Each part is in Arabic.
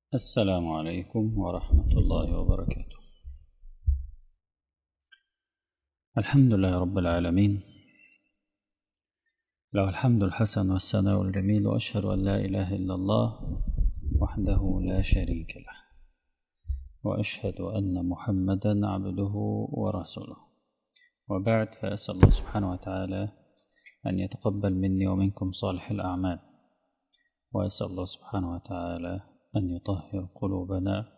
السلام عليكم ورحمة الله وبركاته. الحمد لله رب العالمين، له الحمد الحسن والثناء الجميل، وأشهد أن لا إله إلا الله وحده لا شريك له، وأشهد أن محمدا عبده ورسوله. وبعد، فأسأل الله سبحانه وتعالى أن يتقبل مني ومنكم صالح الأعمال، وأسأل الله سبحانه وتعالى أن يطهر قلوبنا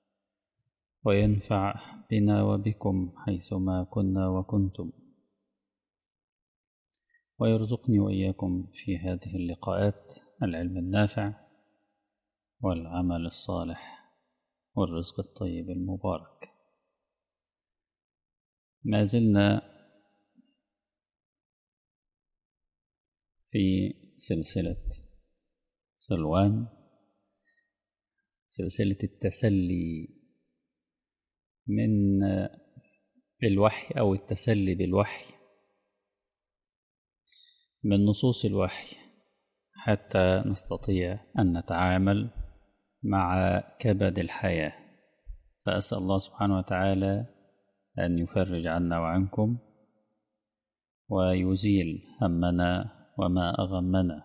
وينفع بنا وبكم حيثما كنا وكنتم، ويرزقني وإياكم في هذه اللقاءات العلم النافع والعمل الصالح والرزق الطيب المبارك. ما زلنا في سلسلة سلوان، سلسلة التسلي من الوحي أو التسلي بالوحي من نصوص الوحي حتى نستطيع أن نتعامل مع كبد الحياة. فأسأل الله سبحانه وتعالى أن يفرج عنا وعنكم ويزيل همنا وما أغمنا،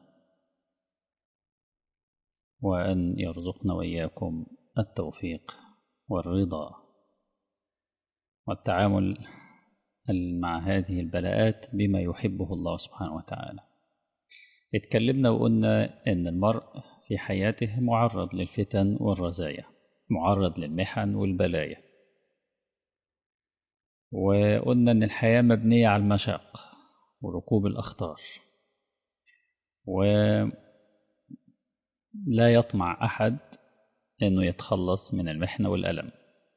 وأن يرزقنا وإياكم التوفيق والرضا والتعامل مع هذه البلاءات بما يحبه الله سبحانه وتعالى. اتكلمنا وقلنا أن المرء في حياته معرض للفتن والرزايا، معرض للمحن والبلايا، وقلنا أن الحياة مبنية على المشاق وركوب الأخطار، ولا يطمع أحد أنه يتخلص من المحنة والألم.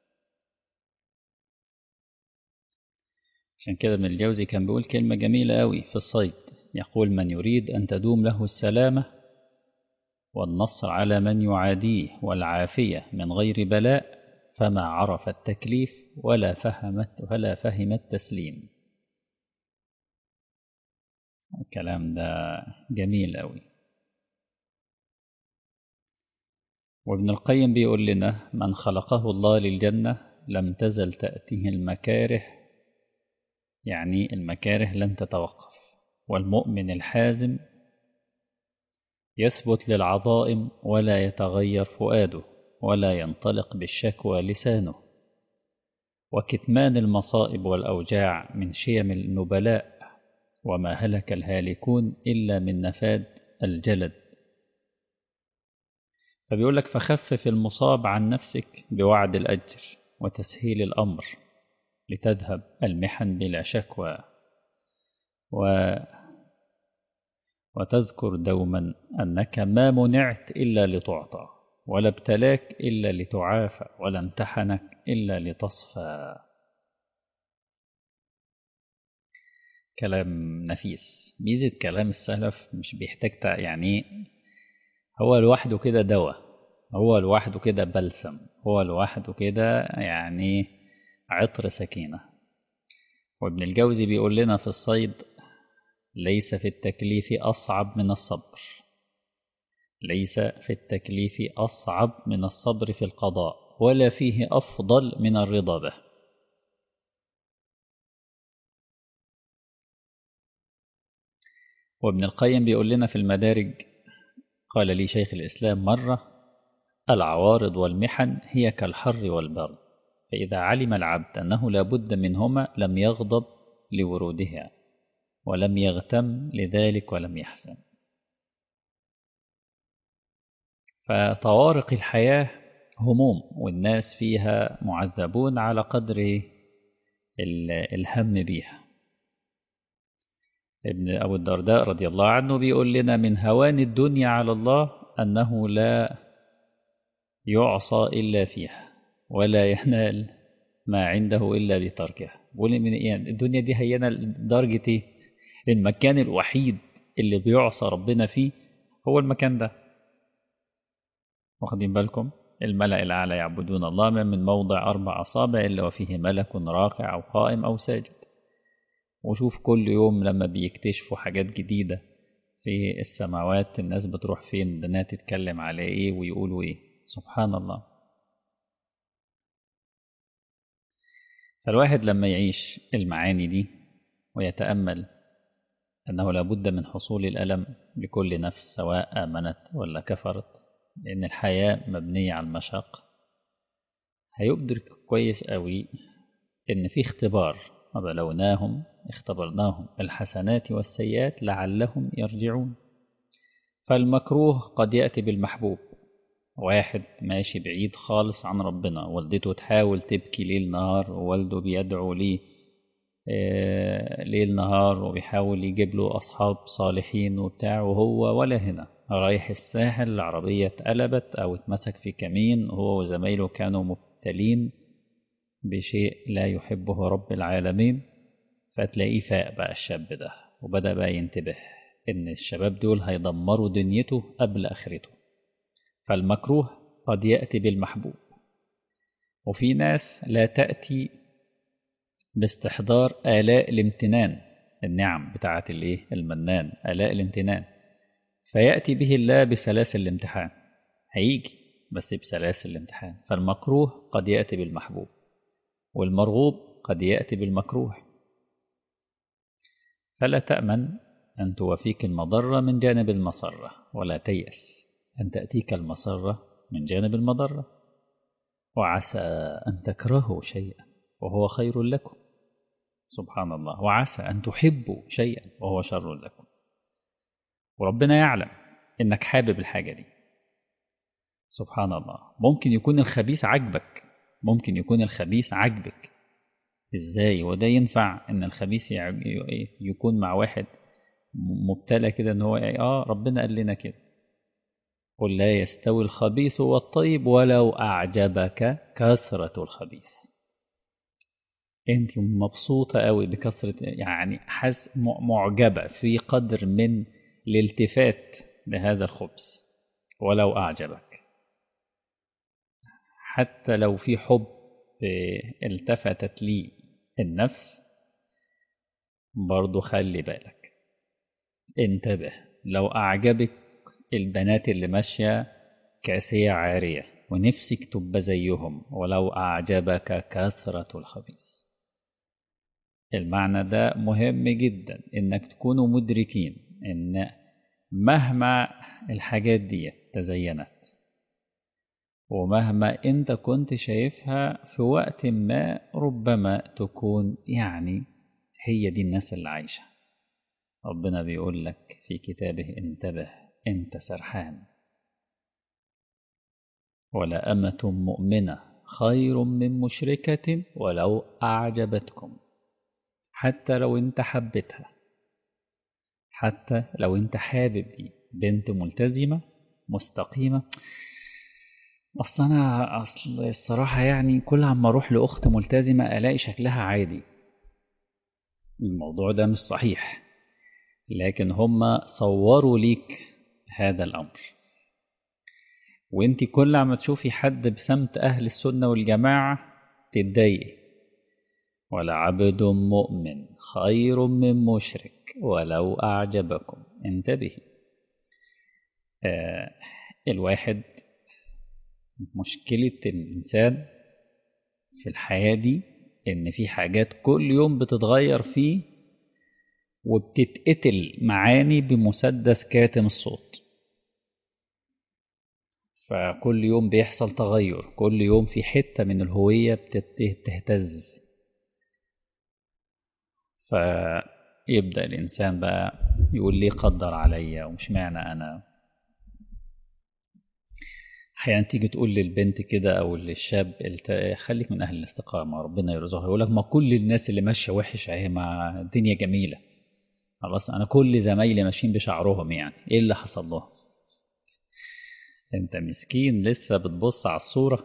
عشان كده ابن الجوزي كان بيقول كلمة جميلة أوي في الصيد، يقول: من يريد أن تدوم له السلامة والنصر على من يعاديه والعافية من غير بلاء، فما عرف التكليف ولا فهم التسليم. الكلام ده جميل أوي. وابن القيم بيقول لنا: من خلقه الله للجنة لم تزل تأتيه المكاره، يعني المكاره لن تتوقف، والمؤمن الحازم يثبت للعظائم ولا يتغير فؤاده، ولا ينطلق بالشكوى لسانه، وكتمان المصائب والأوجاع من شيم النبلاء، وما هلك الهالكون إلا من نفاد الجلد. فبيقول لك: فخفف المصاب عن نفسك بوعد الأجر وتسهيل الأمر، لتذهب المحن بلا شكوى، وتذكر دوما أنك ما منعت إلا لتعطى، ولا ابتلاك إلا لتعافى، ولا امتحنك إلا لتصفى. كلام نفيس. ميزة كلام السلف مش بيحتاج يعني هو لوحده كده دواء، هو لوحده كده بلسم، هو لوحده كده يعني عطر سكينة. وابن الجوزي بيقول لنا في الصيد: ليس في التكليف أصعب من الصبر، ليس في التكليف أصعب من الصبر في القضاء، ولا فيه أفضل من الرضا به. وابن القيم بيقول لنا في المدارج: قال لي شيخ الإسلام مرة: العوارض والمحن هي كالحر والبرد، فإذا علم العبد أنه لا بد منهما لم يغضب لورودها، ولم يغتم لذلك، ولم يحزن. فطوارق الحياة هموم، والناس فيها معذبون على قدر الهم بيها. ابن أبو الدرداء رضي الله عنه بيقول لنا: من هوان الدنيا على الله أنه لا يعصى إلا فيها، ولا ينال ما عنده إلا بتركها. بقول من يعني الدنيا دي هينا لدرجة إيه؟ المكان الوحيد اللي بيعصى ربنا فيه هو المكان ده. واخدين بالكم؟ الملأ الأعلى يعبدون الله ما من موضع 4 أصابع إلا وفيه ملك راكع أو قائم أو ساجد. وشوف كل يوم لما بيكتشفوا حاجات جديدة في السماوات، الناس بتروح فين؟ الناس تتكلم على إيه ويقولوا إيه؟ سبحان الله. فالواحد لما يعيش المعاني دي ويتأمل أنه لابد من حصول الألم لكل نفس سواء آمنت ولا كفرت، لأن الحياة مبنية على المشاق، هيدرك كويس قوي إن في اختبار، وبلوناهم اختبرناهم الحسنات والسيئات لعلهم يرجعون. فالمكروه قد يأتي بالمحبوب. واحد ماشي بعيد خالص عن ربنا، والدته تحاول تبكي ليل نهار، ووالده بيدعو ليه ليل نهار، وبيحاول يجيب له أصحاب صالحين وبتاع، وهو ولا هنا رايح الساحل، العربية اتقلبت أو اتمسك في كمين، هو وزمايله كانوا مبتلين بشيء لا يحبه رب العالمين. فتلاقيه فاق بقى الشاب ده، وبدأ بقى ينتبه إن الشباب دول هيدمروا دنيته قبل آخرته. فالمكروه قد يأتي بالمحبوب. وفي ناس لا تأتي باستحضار آلاء الامتنان، النعم بتاعة المنان، آلاء الامتنان، فيأتي به الله بسلاسل الامتحان. هيجي بس بسلاسل الامتحان. فالمكروه قد يأتي بالمحبوب، والمرغوب قد يأتي بالمكروه. فلا تأمن أن توافيك المضرة من جانب المسرة، ولا تيأس أن تأتيك المسرة من جانب المضرة. وعسى أن تكرهوا شيئا وهو خير لكم، سبحان الله، وعسى أن تحبوا شيئا وهو شر لكم. وربنا يعلم إنك حابب الحاجة دي، سبحان الله. ممكن يكون الخبيث عجبك، ممكن يكون الخبيث عجبك. إزاي وده ينفع إن الخبيث يكون مع واحد مبتلى كده، إن هو ربنا قال لنا كده، قل لا يستوي الخبيث والطيب ولو أعجبك كثرة الخبيث. انت مبسوطة قوي بكثرة، يعني معجبة في قدر من الالتفات لهذا الخبث ولو أعجبك. حتى لو في حب التفتت لي النفس، برضو خلي بالك، انتبه. لو أعجبك البنات اللي ماشية كاسية عارية ونفسك تبقى زيهم، ولو أعجبك كثرة الخبيث. المعنى ده مهم جدا، انك تكونوا مدركين ان مهما الحاجات دي تزينت، ومهما انت كنت شايفها في وقت ما ربما تكون يعني هي دي الناس اللي عايشة، ربنا بيقول لك في كتابه انتبه، انت سرحان. ولا أمة مؤمنة خير من مشركة ولو أعجبتكم. حتى لو انت حبتها، حتى لو انت حابب دي بنت ملتزمة مستقيمة، أصل الصراحة يعني كل عما أروح لأخت ملتزمة ألاقي شكلها عادي. الموضوع ده مش صحيح، لكن هم صوروا ليك هذا الأمر. وانت كل عما تشوفي حد بسمت أهل السنة والجماعة تتضايقي. ولعبد مؤمن خير من مشرك ولو أعجبكم. انتبهي. الواحد مشكلة الإنسان في الحياة دي إن في حاجات كل يوم بتتغير فيه، وبتتقتل معاني بمسدس كاتم الصوت. فكل يوم بيحصل تغير، كل يوم في حتة من الهوية بتهتز. فيبدأ الإنسان بقى يقول ليه قدر عليا ومش معنى أنا. أحيانا تيجي تقول للبنت كده أو للشاب خليك من أهل الاستقامة ربنا يرزقها، يقول لك ما كل الناس اللي ماشية وحش أهي، ما الدنيا جميلة خلاص، أنا كل زمايلي ماشيين بشعرهم، يعني إيه اللي حصل لهم؟ أنت مسكين لسه بتبص على الصورة،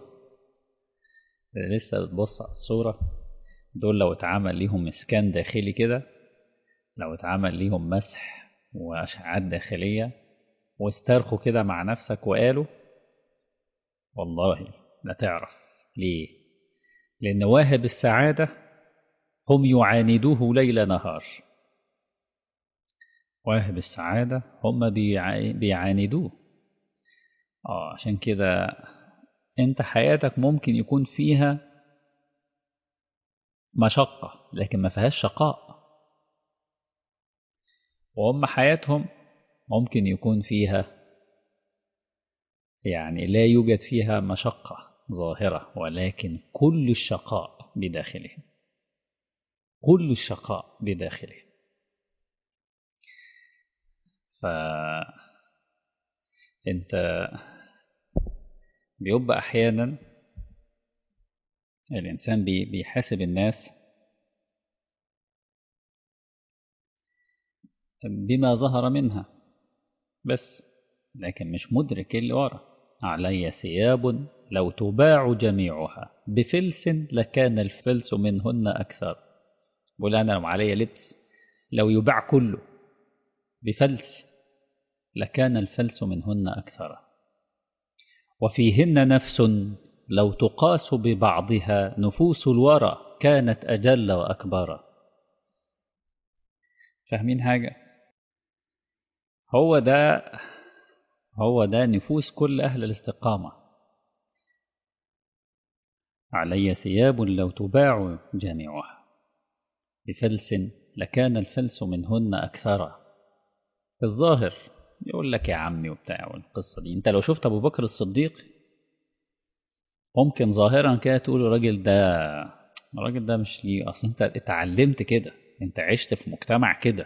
لسه بتبص على الصورة. دول لو اتعمل ليهم مسكان داخلي كده، لو اتعمل ليهم مسح وأشعات داخلية واسترخوا كده مع نفسك وقالوا والله لا تعرف ليه. لأن واهب السعادة هم يعاندوه ليل نهار. واهب السعادة هم بيعاندوه. عشان كده أنت حياتك ممكن يكون فيها مشقة لكن ما فيهاش شقاء، وهم حياتهم ممكن يكون فيها يعني لا يوجد فيها مشقة ظاهرة ولكن كل الشقاء بداخلهم، كل الشقاء بداخلهم. فأنت بيبقى أحيانا الإنسان بيحاسب الناس بما ظهر منها بس، لكن مش مدرك اللي ورا. علي ثياب لو تباع جميعها بفلس لكان الفلس منهن أكثر. بقول أنا لو علي لبس لو يباع كله بفلس لكان الفلس منهن أكثر. وفيهن نفس لو تقاس ببعضها نفوس الورى كانت أجل وأكبر. فاهمين حاجة؟ هو ده نفوس كل أهل الاستقامة. علي ثياب لو تباع جميعها بفلس لكان الفلس منهن أكثر. الظاهر يقول لك يا عمي وبتاع والقصة دي. انت لو شفت أبو بكر الصديق ممكن ظاهرا كده تقول الراجل ده مش ليه، أصلا انت اتعلمت كده، انت عشت في مجتمع كده،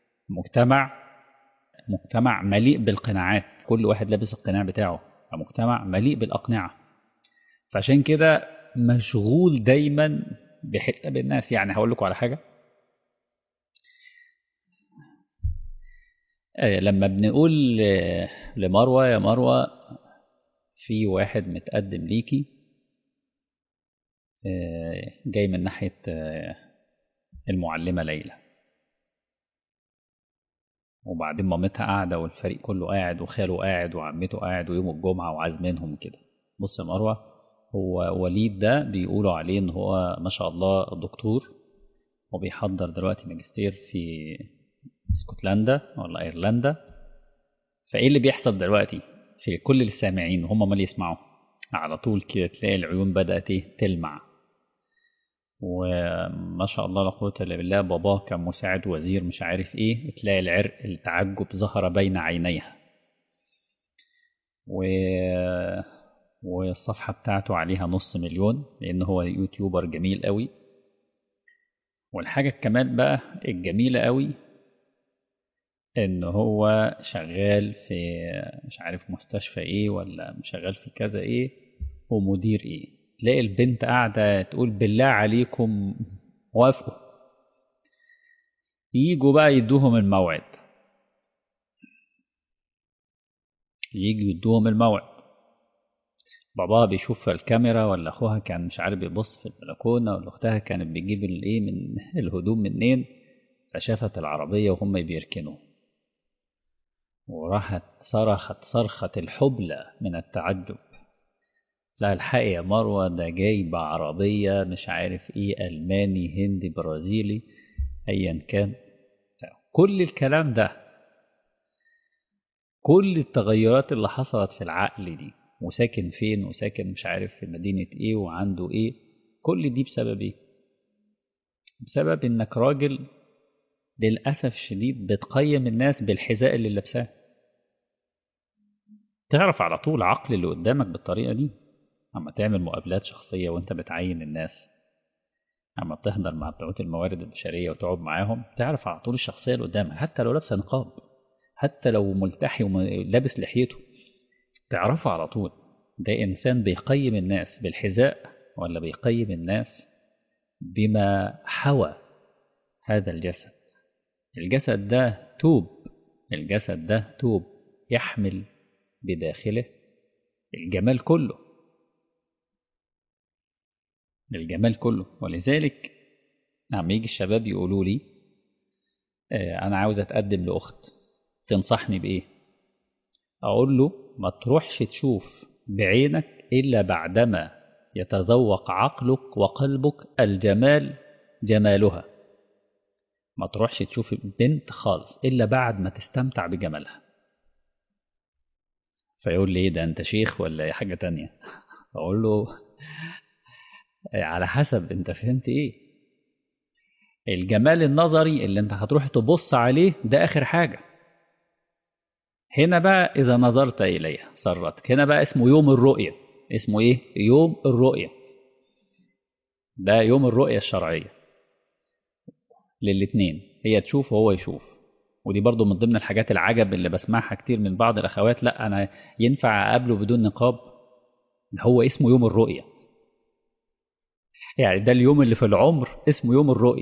مجتمع مليء بالقناعات، كل واحد لابس القناع بتاعه، مجتمع مليء بالأقنعة. فعشان كده مشغول دايما بحساب الناس. يعني هقول لكم على حاجة، لما بنقول لمروة يا مروة في واحد متقدم ليكي جاي من ناحية المعلمة ليلى، وبعدين مامتها قاعدة والفريق كله قاعد وخاله قاعد وعمته قاعد ويوم الجمعة وعازمينهم كده. بص يا مروة، هو وليد ده بيقولوا عليه ان هو ما شاء الله دكتور وبيحضر دلوقتي ماجستير في اسكتلندا ولا ايرلندا. فايه اللي بيحصل دلوقتي في كل السامعين هم ما يسمعوا على طول كده تلاقي العيون بدأت تلمع، وما شاء الله لا قوة إلا بالله باباه كان مساعد وزير مش عارف ايه، تلاقي العرق التعجب ظهر بين عينيها، و... والصفحة بتاعته عليها 500,000 لأن هو يوتيوبر جميل قوي. والحاجة كمان بقى الجميلة قوي ان هو شغال في مش عارف مستشفى ايه ولا شغال في كذا ايه ومدير ايه. تلاقي البنت قاعدة تقول بالله عليكم وافقوا، يجوا بقى يدوهم الموعد، يجوا يدوهم الموعد، باباها بيشوف في الكاميرا ولا اخوها كان مش عارف بيبص في البلكونة ولا اختها كانت بتجيب الايه من الهدوم منين، فشافت العربية وهم بيركنوا وراحت صرخت صرخة الحبلى من التعجب. لا الحق يا مروة ده جاي بعربية مش عارف ايه ألماني هندي برازيلي أيا كان. كل الكلام ده، كل التغيرات اللي حصلت في العقل دي، وساكن فين وساكن مش عارف في مدينة ايه وعنده ايه، كل دي بسبب ايه؟ بسبب انك راجل للأسف الشديد بتقيم الناس بالحذاء اللي لابساه. تعرف على طول عقل اللي قدامك بالطريقة دي اما تعمل مقابلات شخصية وانت بتعين الناس، اما بتحضر مع بتوع الموارد البشرية وتقعد معاهم تعرف على طول الشخصية اللي قدامك حتى لو لابسه نقاب، حتى لو ملتحي ولابس لحيته تعرفه على طول. ده إنسان بيقيم الناس بالحذاء ولا بيقيم الناس بما حوى هذا الجسد. الجسد ده توب، الجسد ده توب يحمل بداخله الجمال كله، الجمال كله. ولذلك عم يجي الشباب يقولوا لي أنا عاوز أتقدم لأخت تنصحني بإيه؟ أقول له ما تروحش تشوف بعينك إلا بعدما يتذوق عقلك وقلبك الجمال جمالها. ما تروحش تشوف بنت خالص إلا بعد ما تستمتع بجمالها. فيقول لي إيه ده أنت شيخ ولا أي حاجة تانية؟ أقول له على حسب أنت فهمت إيه. الجمال النظري اللي أنت هتروح تبص عليه ده آخر حاجة. هنا بقى إذا نظرت إليها سرتك، هنا بقى اسمه يوم الرؤية. اسمه إيه؟ يوم الرؤية. ده يوم الرؤية الشرعية للاتنين، هي تشوف وهو يشوف. ودي برضو من ضمن الحاجات العجب اللي بسمعها كتير من بعض الأخوات، لا أنا ينفع أقابله بدون نقاب؟ هو اسمه يوم الرؤية. يعني ده اليوم اللي في العمر اسمه يوم الرؤية.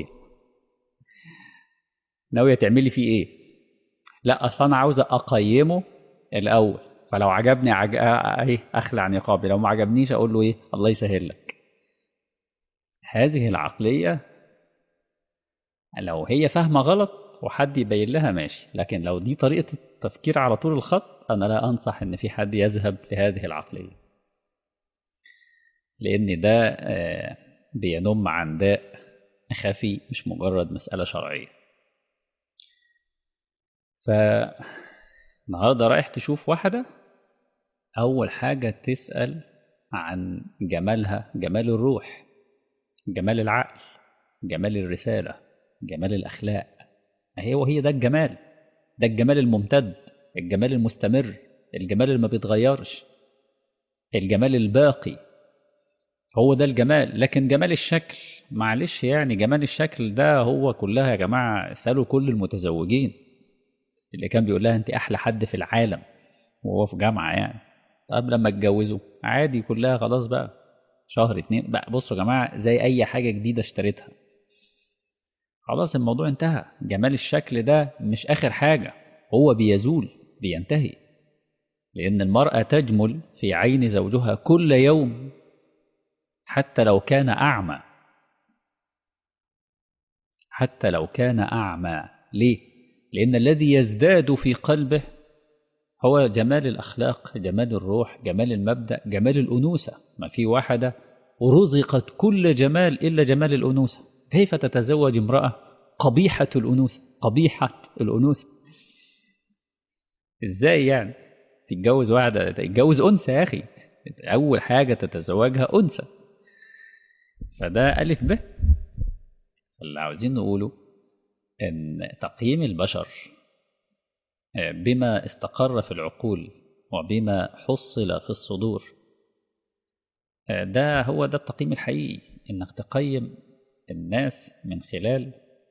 ناوية تعملي فيه إيه؟ لا أصلا أنا عاوزة أقيمه الأول، فلو عجبني إيه أخلع نقابي، لو ما عجبنيش أقول له إيه الله يسهل لك. هذه العقلية لو هي فاهمة غلط وحد يبين لها ماشي، لكن لو دي طريقة التفكير على طول الخط أنا لا أنصح إن في حد يذهب لهذه العقلية، لأن ده بينم عن داء خفي مش مجرد مسألة شرعية. فالنهاردة رايح تشوف واحدة، أول حاجة تسأل عن جمالها، جمال الروح، جمال العقل، جمال الرسالة، جمال الأخلاق. وهي ده الجمال، ده الجمال الممتد، الجمال المستمر، الجمال اللي ما بيتغيرش، الجمال الباقي، هو ده الجمال. لكن جمال الشكل معلش، يعني جمال الشكل ده هو كلها يا جماعة اسألوا كل المتزوجين اللي كان بيقول لها انت احلى حد في العالم وهو في جامعة يعني، طب لما اتجوزوا عادي كلها خلاص بقى شهر اتنين بقى. بصوا يا جماعة زي اي حاجة جديدة اشتريتها خلاص الموضوع انتهى. جمال الشكل ده مش اخر حاجة، هو بيزول بينتهي، لأن المرأة تجمل في عين زوجها كل يوم حتى لو كان أعمى، حتى لو كان أعمى. ليه؟ لأن الذي يزداد في قلبه هو جمال الأخلاق، جمال الروح، جمال المبدأ، جمال الأنوثة. ما في واحدة رزقت كل جمال إلا جمال الأنوثة، كيف تتزوج امرأة قبيحة الأنوثة؟ قبيحة الأنوثة إزاي يعني؟ تتجوز واحدة، تتجوز أنثى يا أخي، أول حاجة تتزوجها أنثى. فده ألف ب. اللي عاوزين نقوله إن تقييم البشر بما استقر في العقول وبما حصل في الصدور، ده هو ده التقييم الحقيقي، إنك تقيم الناس من خلال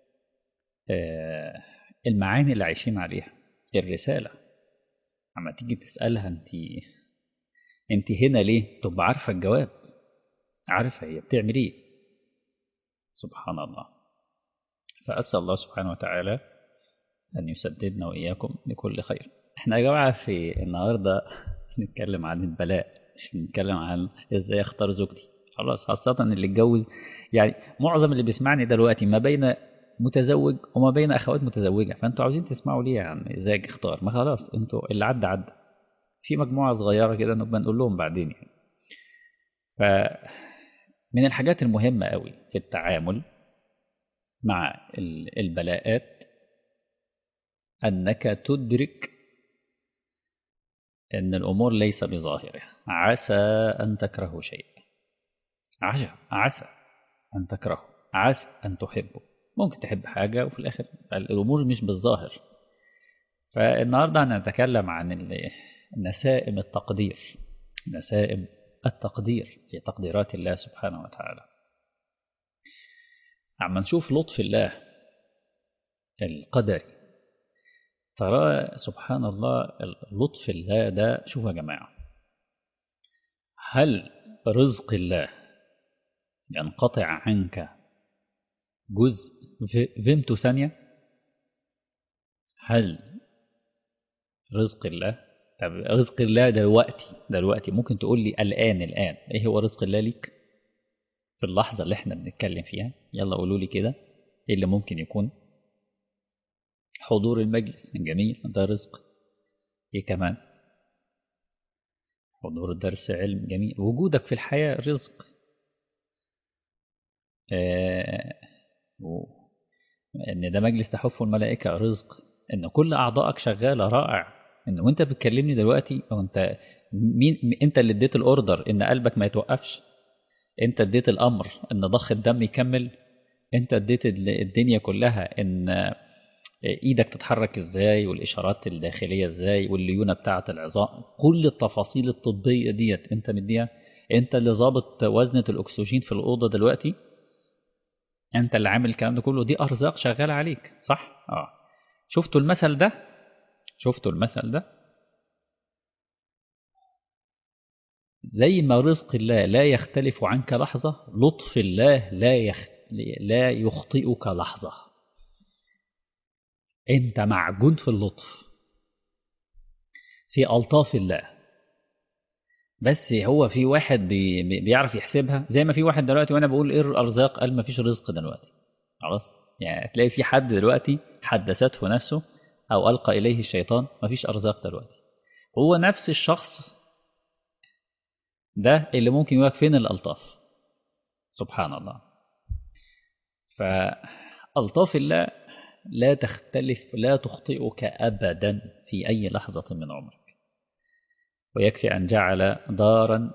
المعاني اللي عايشين عليها، الرسالة. أما تيجي تسألها أنت هنا ليه، تبقى عارفة الجواب، عارفة هي بتعمل إيه. سبحان الله. فأسأل الله سبحانه وتعالى أن يسددنا وإياكم لكل خير. احنا يا جماعة في النهاردة نتكلم عن البلاء، مش نتكلم عن ازاي اختار زوجتي. خلاص خاصة اللي اتجوز، يعني معظم اللي بيسمعني دلوقتي ما بين متزوج وما بين أخوات متزوجة، فأنتوا عاوزين تسمعوا ليه عن ازاي اختار؟ ما خلاص انتوا اللي عدى عدى، في مجموعة صغيرة كده نبقى نقول لهم بعدين يعني. فمن الحاجات المهمة قوي في التعامل مع البلاءات أنك تدرك أن الأمور ليس بظاهرها. عسى أن تكرهوا شيئا، عسى أن تكرهوا، عسى أن تحبوا. ممكن تحب حاجة وفي الآخر الأمور مش بالظاهر. فالنهاردة هنتكلم عن نسائم التقدير، نسائم التقدير في تقديرات الله سبحانه وتعالى. عم نشوف لطف الله القدري، ترى سبحان الله لطف الله ده. شوفوا يا جماعة، هل رزق الله ينقطع عنك جزء فيمتو ثانية؟ هل رزق الله، طب رزق الله دلوقتي ممكن تقول لي الآن إيه هو رزق الله ليك في اللحظة اللي احنا بنتكلم فيها؟ يلا قولوا لي كده إيه اللي ممكن يكون. حضور المجلس جميل، ده رزق. إيه كمان؟ حضور درس علم جميل. وجودك في الحياة رزق. آه إن ده مجلس تحفه الملائكة رزق. إن كل أعضائك شغالة رائع. إن وأنت بتكلمني دلوقتي أو أنت انت اللي اديت الاوردر ان قلبك ما يتوقفش، انت اديت الامر ان ضخ الدم يكمل، انت اديت الدنيا كلها ان ايدك تتحرك ازاي والاشارات الداخليه ازاي والليونه بتاعه العظام، كل التفاصيل الطبيه ديت انت مديها. انت اللي ظابط وزنه الاكسجين في الاوضه دلوقتي، انت اللي عامل الكلام ده كله، دي ارزاق شغاله عليك، صح؟ شفتوا المثل ده؟ شفتوا المثل ده؟ زي ما رزق الله لا يختلف عنك لحظه، لطف الله لا يخطئك لحظه. انت معجون في اللطف، في الطاف الله. بس هو في واحد بيعرف يحسبها، زي ما في واحد دلوقتي وانا بقول ايه الارزاق قال ما فيش رزق دلوقتي، خلاص. يعني تلاقي في حد دلوقتي حدثته نفسه او القى اليه الشيطان ما فيش ارزاق دلوقتي. هو نفس الشخص ده اللي ممكن يقولك فين الالطاف. سبحان الله. فالطاف الله لا تختلف، لا تخطئك ابدا في اي لحظه من عمرك. ويكفي ان جعل دارا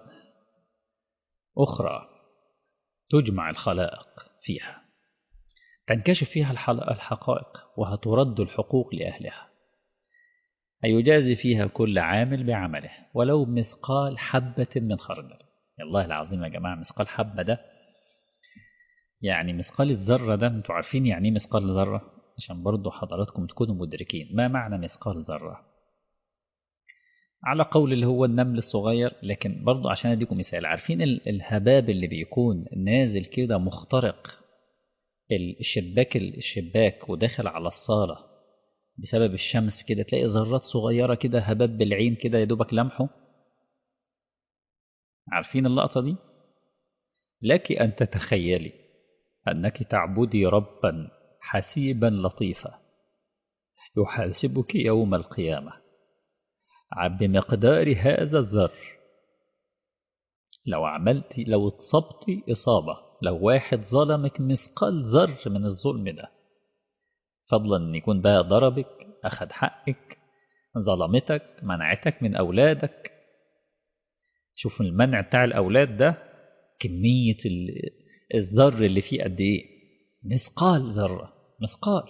اخرى تجمع الخلائق فيها، تنكشف فيها الحقائق وهترد الحقوق لأهلها، هيجازي فيها كل عامل بعمله ولو مثقال حبة من خردل. والله العظيم يا جماعة، مثقال حبة ده يعني مثقال الذرة ده، انتوا عارفين يعني ايه مثقال ذرة؟ عشان برضو حضراتكم تكونوا مدركين ما معنى مثقال ذرة، على قول اللي هو النمل الصغير. لكن برضو عشان اديكم مثال، عارفين الهباب اللي بيكون نازل كده مخترق الشباك وداخل على الصالة بسبب الشمس، كده تلاقي ذرات صغيرة كده، هباب بالعين كده يا دوبك لمحه. عارفين اللقطة دي؟ لك أن تتخيلي أنك تعبدي ربا حسيبا لطيفا يحاسبك يوم القيامة بمقدار هذا الذر. لو اتصبتي إصابة، لو واحد ظلمك مثقال ذر من الظلم ده، فضلا أن يكون بقى ضربك، أخذ حقك، ظلمتك، منعتك من أولادك. شوف المنع بتاع الأولاد ده كمية الذر اللي فيه قد إيه، مثقال ذرة، مثقال.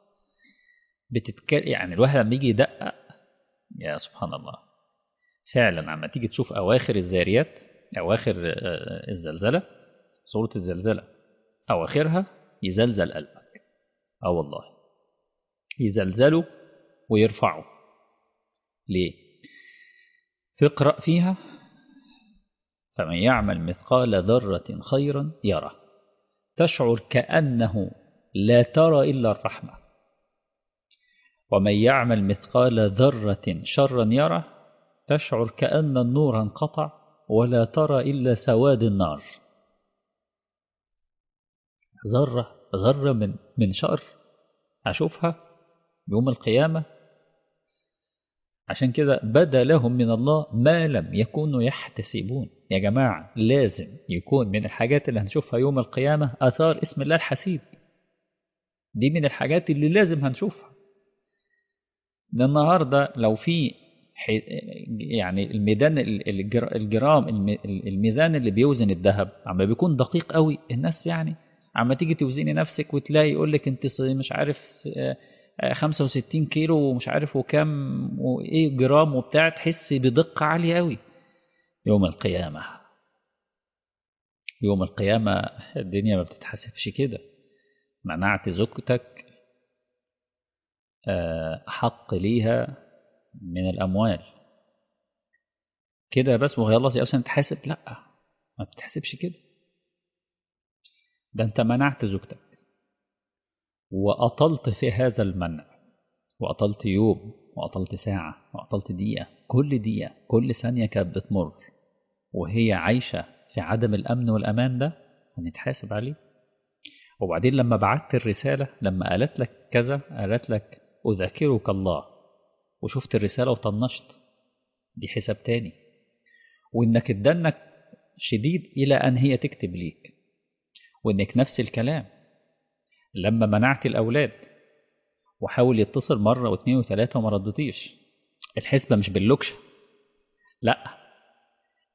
يعني الواحد لما يجي يدقق، يا سبحان الله، فعلا عما تيجي تشوف أواخر الذاريات، أواخر الزلزلة، صورة الزلزلة أواخرها يزلزل قلبك. والله يزلزلوا ويرفعوا. ليه؟ تقرأ فيها فمن يعمل مثقال ذرة خيرا يره، تشعر كأنه لا ترى إلا الرحمة، ومن يعمل مثقال ذرة شرا يره، تشعر كأن النور انقطع ولا ترى إلا سواد النار. ذرة من شر أشوفها يوم القيامة. عشان كده بدا لهم من الله ما لم يكونوا يحتسبون. يا جماعة لازم يكون من الحاجات اللي هنشوفها يوم القيامة آثار اسم الله الحسيب. دي من الحاجات اللي لازم هنشوفها. النهاردة لو في يعني الميدان الجرام، الميزان اللي بيوزن الذهب عما بيكون دقيق قوي، الناس يعني عما تيجي توزني نفسك وتلاقي يقول لك انت مش عارف 65 كيلو ومش عارف وكام وايه جرام وبتاع، تحس بدقة عالية قوي. يوم القيامة، يوم القيامة الدنيا ما بتتحسبش كده. منعت زوجتك حق ليها من الأموال كده بس وهي الله أصلا تحاسب؟ لا، ما بتحسبش كده. ده أنت منعت زوجتك وأطلت في هذا المنع، وأطلت يوم، وأطلت ساعة، وأطلت دقيقة. كل دقيقة، كل ثانية كانت بتمر وهي عايشة في عدم الأمن والأمان ده، هنتحاسب عليه. وبعدين لما بعت الرسالة، لما قالت لك كذا، قالت لك أذكرك الله، وشفت الرسالة وطنشت، دي حساب تاني. وإنك اتدنك شديد إلى أن هي تكتب ليك، وإنك نفس الكلام لما منعت الأولاد وحاول يتصل مرة واثنين وثلاثة وما ردتيش. الحسبة مش باللوكشة، لا،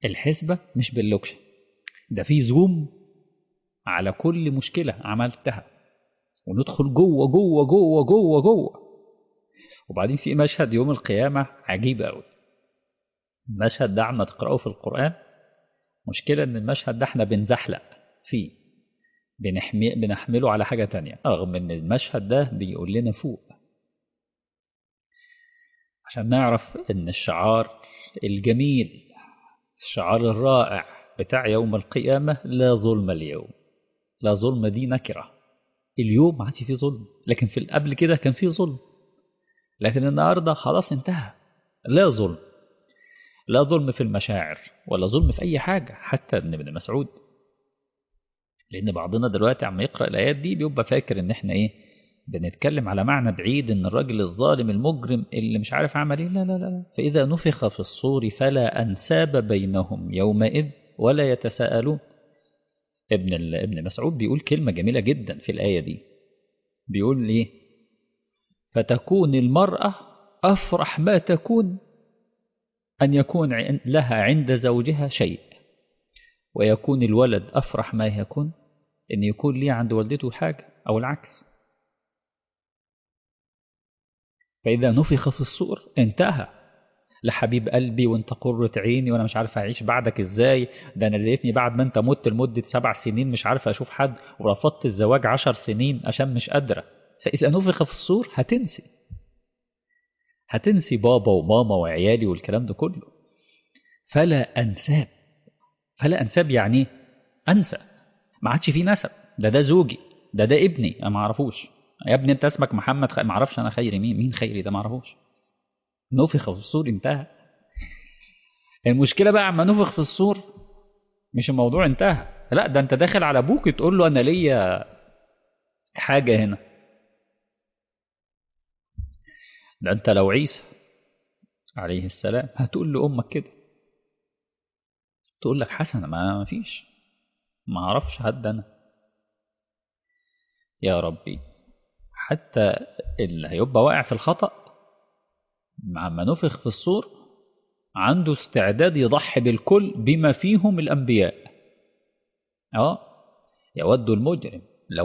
الحسبة مش باللوكشة، ده في زوم على كل مشكلة عملتها، وندخل جوه جوه جوه جوه جوه. وبعدين في مشهد يوم القيامة عجيب قوي. المشهد ده عما تقرأه في القرآن، مشكلة ان المشهد ده احنا بنزحلق فيه، بنحمله على حاجة تانية، رغم ان المشهد ده بيقول لنا فوق، عشان نعرف ان الشعار الجميل، الشعار الرائع بتاع يوم القيامة، لا ظلم اليوم. لا ظلم دي نكرة، اليوم ما عادش فيه ظلم، لكن في قبل كده كان فيه ظلم، لكن النهاردة خلاص انتهى. لا ظلم، لا ظلم في المشاعر ولا ظلم في أي حاجة. حتى ابن مسعود، لأن بعضنا دلوقتي عم يقرأ الآيات دي بيبقى فاكر إن إحنا إيه، بنتكلم على معنى بعيد، إن الراجل الظالم المجرم اللي مش عارف عمل إيه. لا لا لا، فإذا نفخ في الصور فلا أنساب بينهم يومئذ ولا يتساءلون. ابن مسعود بيقول كلمة جميلة جدا في الآية دي، بيقول ليه: فتكون المرأة أفرح ما تكون أن يكون لها عند زوجها شيء، ويكون الولد أفرح ما يكون أن يكون لي عند والدته حاجة، أو العكس. فإذا نفخ في الصور انتهى، لحبيب قلبي وانت قرة عيني وانا مش عارف اعيش بعدك ازاي، ده انا لقيتني بعد ما انت مت لمدة 7 سنين مش عارف اشوف حد، ورفضت الزواج 10 سنين عشان مش قادرة. فإذا نفخ في الصور هتنسي بابا وماما وعيالي والكلام ده كله. فلا أنساب، فلا أنساب يعني أنسى، ما عادش فيه نسب. ده زوجي، ده ابني أنا ما أعرفوش. يا ابني أنت اسمك محمد، ما أعرفش أنا خيري مين خيري ده ما أعرفوش. نفخ في الصور انتهى. المشكلة بقى عما نفخ في الصور مش الموضوع انتهى، لا ده أنت داخل على أبوك تقول له أنا ليا حاجة هنا. ده أنت لو عيسى عليه السلام هتقول لأمك كده، تقول لك حسنة ما فيش، ما أعرفش حد أنا. يا ربي، حتى اللي هيبقى واقع في الخطأ مع ما نفخ في الصور عنده استعداد يضحي بالكل بما فيهم الأنبياء. يود المجرم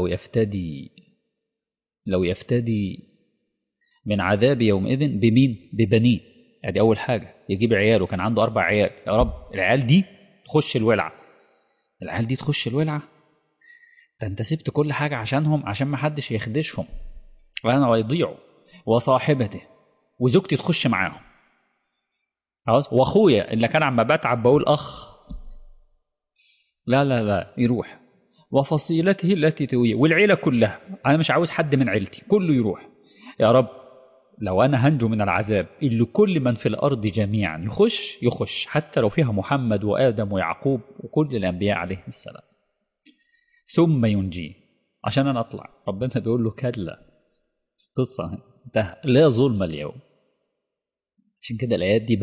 لو يفتدي من عذاب يومئذ بمين؟ ببنيه. ادي أول حاجة، يجيب عياله، كان عنده 4 عيال، يا رب العيال دي تخش الولعة، العيال دي تخش الولعة، ده انت سبت كل حاجة عشانهم، عشان ما حدش يخدشهم وانا ويضيعوا، وصاحبته وزوجتي تخش معاهم، خلاص، واخويا اللي كان عم بتعب بقول اخ، لا لا لا يروح، وفصيلته التي تؤويه، والعيله كلها، انا مش عاوز حد من عيلتي كله يروح. يا رب لو انا هنجو من العذاب اللي كل من في الارض جميعا يخش حتى لو فيها محمد وادم ويعقوب وكل الانبياء عليهم السلام، ثم ينجيه عشان انا اطلع. ربنا بيقول له كلا، قصه انتهى، لا ظلم اليوم. عشان كده الايات دي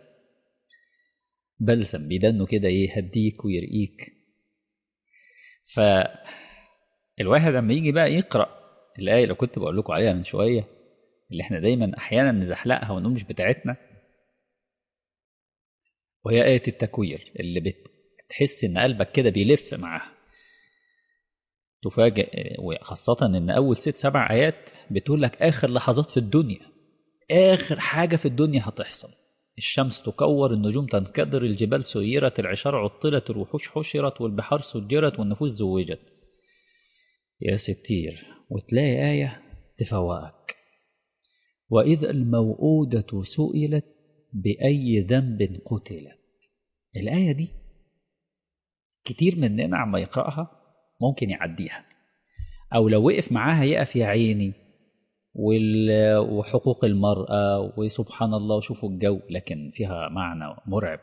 بلسم بيدنه كده يهديك ويرقيك. فالواحد لما يجي بقى يقرأ الآية اللي كنت بقول لكم عليها من شوية، اللي احنا دايما أحيانا نزحلقها ونقول مش بتاعتنا، وهي آية التكوير اللي بتحس إن قلبك كده بيلف معاها، تفاجئ. وخاصة إن أول 6-7 آيات بتقول لك آخر لحظات في الدنيا، آخر حاجة في الدنيا هتحصل. الشمس تكور، النجوم تنكدر، الجبال سيرت، العشار عطلت، الوحوش حشرت، والبحار سجرت، والنفوس زوجت. يا ستير، وتلاقي آية تفوقك: وإذا الموءودة سئلت بأي ذنب قتلت. الآية دي كتير مننا عما يقرأها ممكن يعديها، أو لو وقف معاها يقف يا عيني، وحقوق المرأة وسبحان الله وشوفوا الجو، لكن فيها معنى مرعب.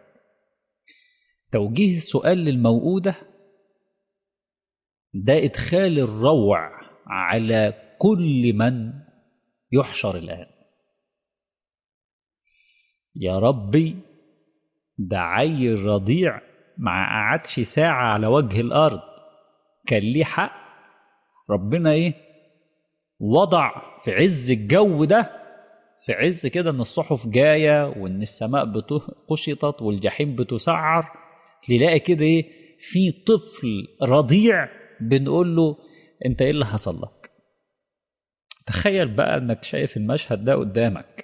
توجيه سؤال للموءودة ده إدخال الروع على كل من يحشر الآن. يا ربي، ده عيل رضيع ما قعدش ساعة على وجه الأرض، كان ليه حق. ربنا وضع في عز الجو ده في عز كده ان الصحف جاية وان السماء قشطت والجحيم بتسعر، تلاقي كده ايه في طفل رضيع بنقول له انت ايه اللي حصل لك. تخيل بقى انك شايف المشهد ده قدامك،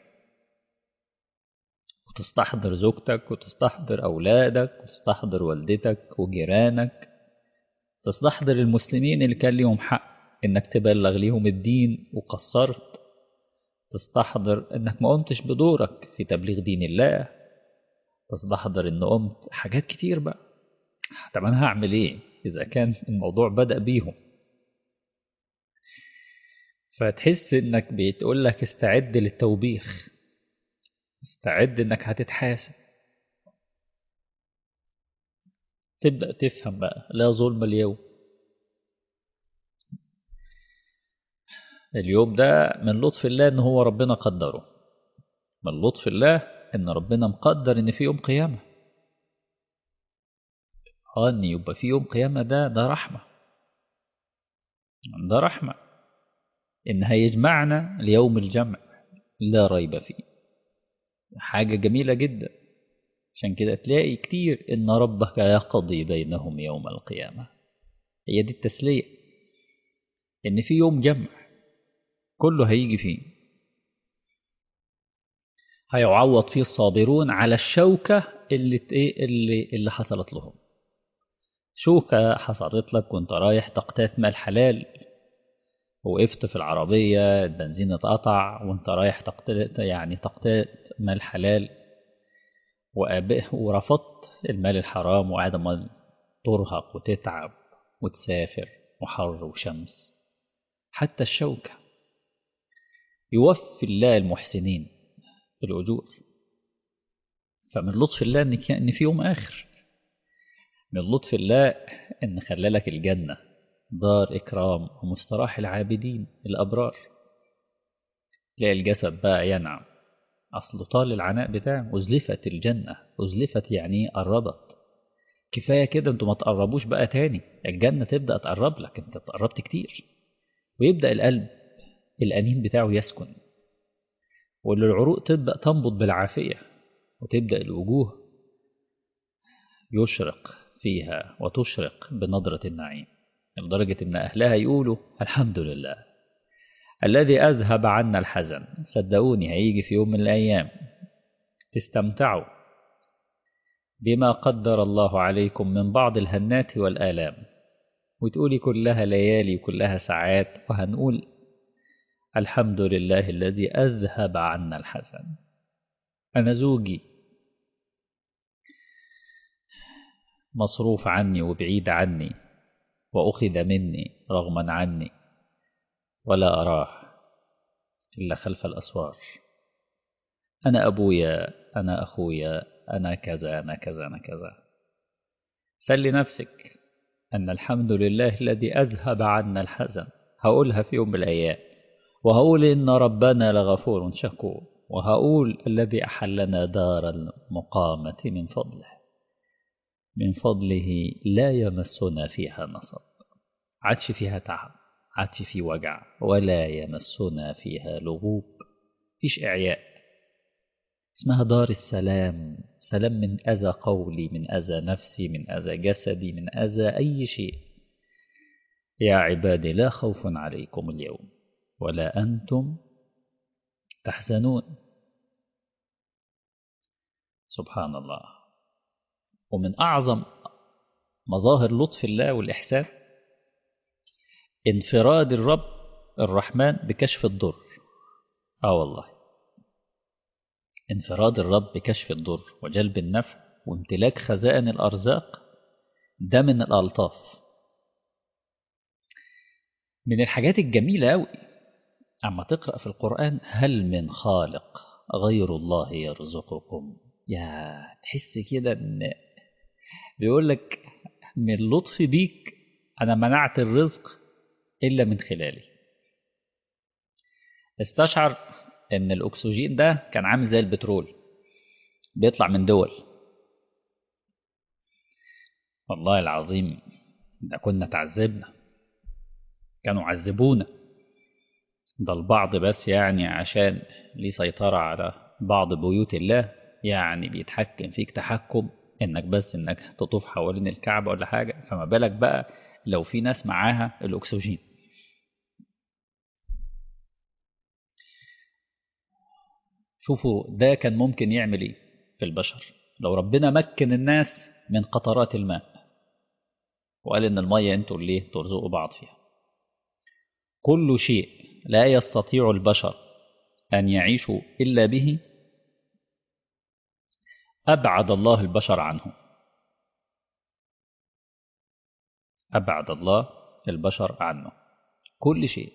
وتستحضر زوجتك وتستحضر اولادك وتستحضر والدتك وجيرانك، تستحضر المسلمين اللي كان ليهم حق انك تبلغ ليهم الدين وقصرت، تستحضر انك ما قمتش بدورك في تبليغ دين الله، تستحضر ان قمت حاجات كتير بقى. طب انا هعمل ايه اذا كان الموضوع بدأ بيهم؟ فتحس انك بتقول لك استعد للتوبيخ، استعد انك هتتحاسب. تبدأ تفهم بقى لا ظلم اليوم. اليوم ده من لطف الله ان هو ربنا قدره، من لطف الله ان ربنا مقدر ان في يوم قيامة. ان يبقى في يوم قيامة ده رحمة، ده رحمة، ان هيجمعنا ليوم الجمع لا ريب فيه. حاجة جميلة جدا. عشان كده تلاقي كتير إن ربك يقضي بينهم يوم القيامة. هي دي التسلية، إن في يوم جمع كله هيجي فيه، هيعوض فيه الصابرون على الشوكة اللي حصلت لهم. شوكة حصلت لك وانت رايح تقتات مال حلال، وقفت في العربية البنزين اتقطع وانت رايح تقتات مال حلال، ورفضت المال الحرام وقاعد ما ترهق وتتعب وتسافر وحر وشمس. حتى الشوكة يوفي الله المحسنين الأجور. فمن لطف الله إن في يوم آخر، من لطف الله إن خلالك الجنة دار إكرام ومستراح العابدين الأبرار. تلاقي الجسد بقى ينعم، أصل طال العناء بتاعه. أزلفت الجنة، أزلفت يعني قربت. كفاية كده انتوا ما تقربوش بقى تاني، الجنة تبدأ تقرب لك، انت تقربت كتير. ويبدأ القلب الأنين بتاعه يسكن، والعروق تبدأ تنبض بالعافية، وتبدأ الوجوه يشرق فيها وتشرق بنظرة النعيم، لدرجة إن أهلها يقولوا الحمد لله الذي أذهب عنا الحزن. صدقوني هيجي في يوم من الأيام تستمتعوا بما قدر الله عليكم من بعض الهنات والآلام، وتقولي كلها ليالي كلها ساعات، وهنقول الحمد لله الذي أذهب عنا الحزن. أنا زوجي مصروف عني وبعيد عني وأخذ مني رغما عني، ولا أراه إلا خلف الأسوار. أنا أبويا، أنا أخويا، أنا كذا أنا كذا أنا كذا. سلي نفسك أن الحمد لله الذي أذهب عنا الحزن. هقولها في يوم من الأيام، وهقول إن ربنا لغفور شكور، وهقول الذي أحلنا دار المقامة من فضله، من فضله لا يمسنا فيها نصب، عادش فيها تعب، عادش في وجع، ولا يمسنا فيها لغوب، فيش إعياء. اسمها دار السلام، سلام من أذى قولي، من أذى نفسي، من أذى جسدي، من أذى أي شيء. يا عبادي لا خوف عليكم اليوم ولا أنتم تحزنون. سبحان الله. ومن أعظم مظاهر لطف الله والإحسان انفراد الرب الرحمن بكشف الضر. والله انفراد الرب بكشف الضر وجلب النفع وامتلاك خزائن الأرزاق، ده من الألطاف، من الحاجات الجميلة أوي. أما تقرأ في القرآن هل من خالق غير الله يرزقكم، يا تحس كده إن بيقول لك من لطف بيك أنا منعت الرزق إلا من خلالي. استشعر إن الأكسجين ده كان عامل زي البترول بيطلع من دول، والله العظيم ده كنا تعذبنا، كانوا عذبونا ده البعض بس يعني عشان ليه سيطرة على بعض بيوت الله، يعني بيتحكم فيك تحكم انك بس انك تطوف حوالين الكعبة ولا حاجة، فما بالك بقى لو في ناس معاها الأكسجين. شوفوا ده كان ممكن يعمل ايه في البشر لو ربنا مكن الناس من قطرات الماء وقال ان المية انتوا اللي ترزقوا بعض فيها. كل شيء لا يستطيع البشر أن يعيشوا إلا به أبعد الله البشر عنه، أبعد الله البشر عنه كل شيء.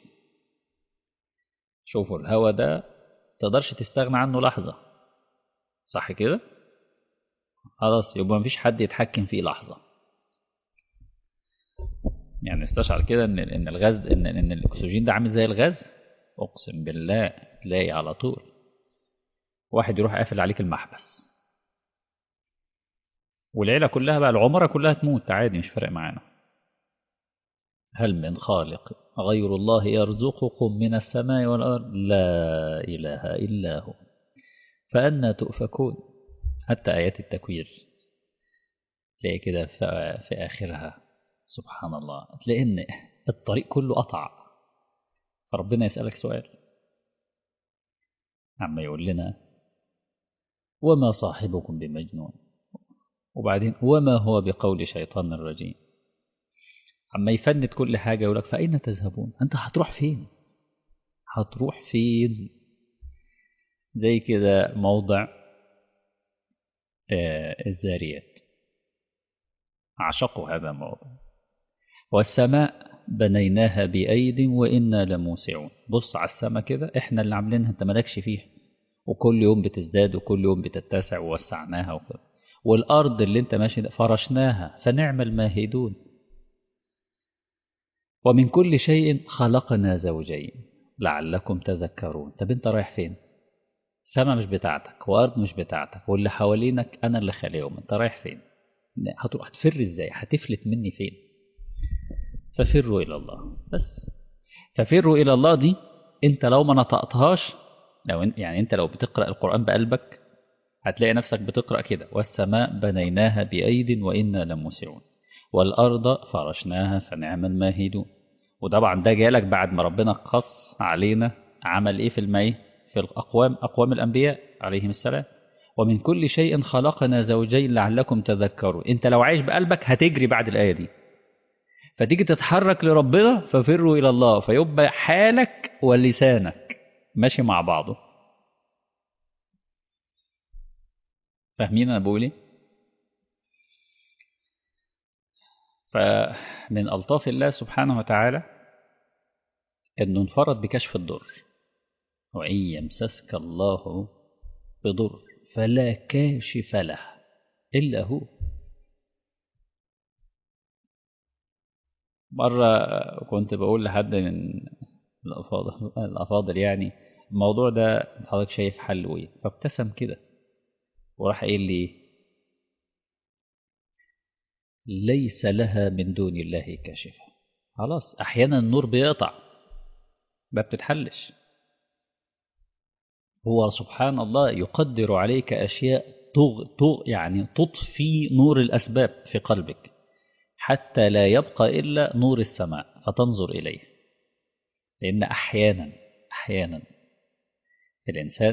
شوفوا الهوى ده تقدرش تستغنى عنه لحظة، صح كده؟ خلاص يبقى مفيش حد يتحكم فيه لحظة. يعني استشعر كده ان الغاز ان الاكسجين ده عامل زي الغاز. اقسم بالله تلاقي على طول واحد يروح قافل عليك المحبس والعيلة كلها بقى العمرة كلها تموت عادي، مش فارق معانا. هل من خالق غير الله يرزقكم من السماء والأرض؟ لا إله إلا هو فأنا تؤفكون. حتى آيات التكوير تلاقي كده في آخرها سبحان الله، تلاقي إن الطريق كله قطع. فربنا يسألك سؤال عما يقول لنا وما صاحبكم بمجنون، وبعدين وما هو بقول شيطان رجيم. عما يفند كل حاجة يقولك فأين تذهبون؟ أنت هتروح فين؟ هتروح فين؟ زي كده موضع الذاريات، أعشقوا هذا الموضوع. والسماء بنيناها بأيد وإنا لموسعون. بص على السماء كده، إحنا اللي عاملينها، أنت مالكش فيها، وكل يوم بتزداد وكل يوم بتتسع ووسعناها وكده. والأرض اللي أنت ماشي ده فرشناها فنعم الماهدون. ومن كل شيء خلقنا زوجين لعلكم تذكرون. طب أنت رايح فين؟ سماء مش بتاعتك وأرض مش بتاعتك واللي حوالينك أنا اللي خالقهم، أنت رايح فين؟ هتروح تفر إزاي؟ هتفلت مني فين؟ ففروا إلى الله بس. ففروا إلى الله دي أنت لو ما نطقتهاش، لو يعني أنت لو بتقرأ القرآن بقلبك هتلاقي نفسك بتقرأ كده والسماء بنيناها بأيد وإنا لموسعون والأرض فرشناها فنعم الماهدون. وطبعا ده جالك بعد ما ربنا قص علينا عمل إيه في الماء في أقوام الأنبياء عليهم السلام. ومن كل شيء خلقنا زوجين لعلكم تذكرون. أنت لو عايش بقلبك هتجري بعد الآية دي، فتيجي تتحرك لربنا ففروا إلى الله، فيبقى حالك ولسانك ماشي مع بعضه. فاهمين أنا بقول إيه؟ فمن ألطاف الله سبحانه وتعالى أنه انفرد بكشف الضر. وإن يمسسك الله بضر فلا كاشف له إلا هو. مرة كنت بقول لحد من الأفاضل يعني الموضوع ده حضرتك شايف حله إيه؟ فابتسم كده وراح قايل لي ليس لها من دون الله كاشفة. خلاص أحيانا النور بيقطع ما بتتحلش. هو سبحان الله يقدر عليك أشياء يعني تطفي نور الأسباب في قلبك حتى لا يبقى إلا نور السماء فتنظر إليه. لأن أحيانا الإنسان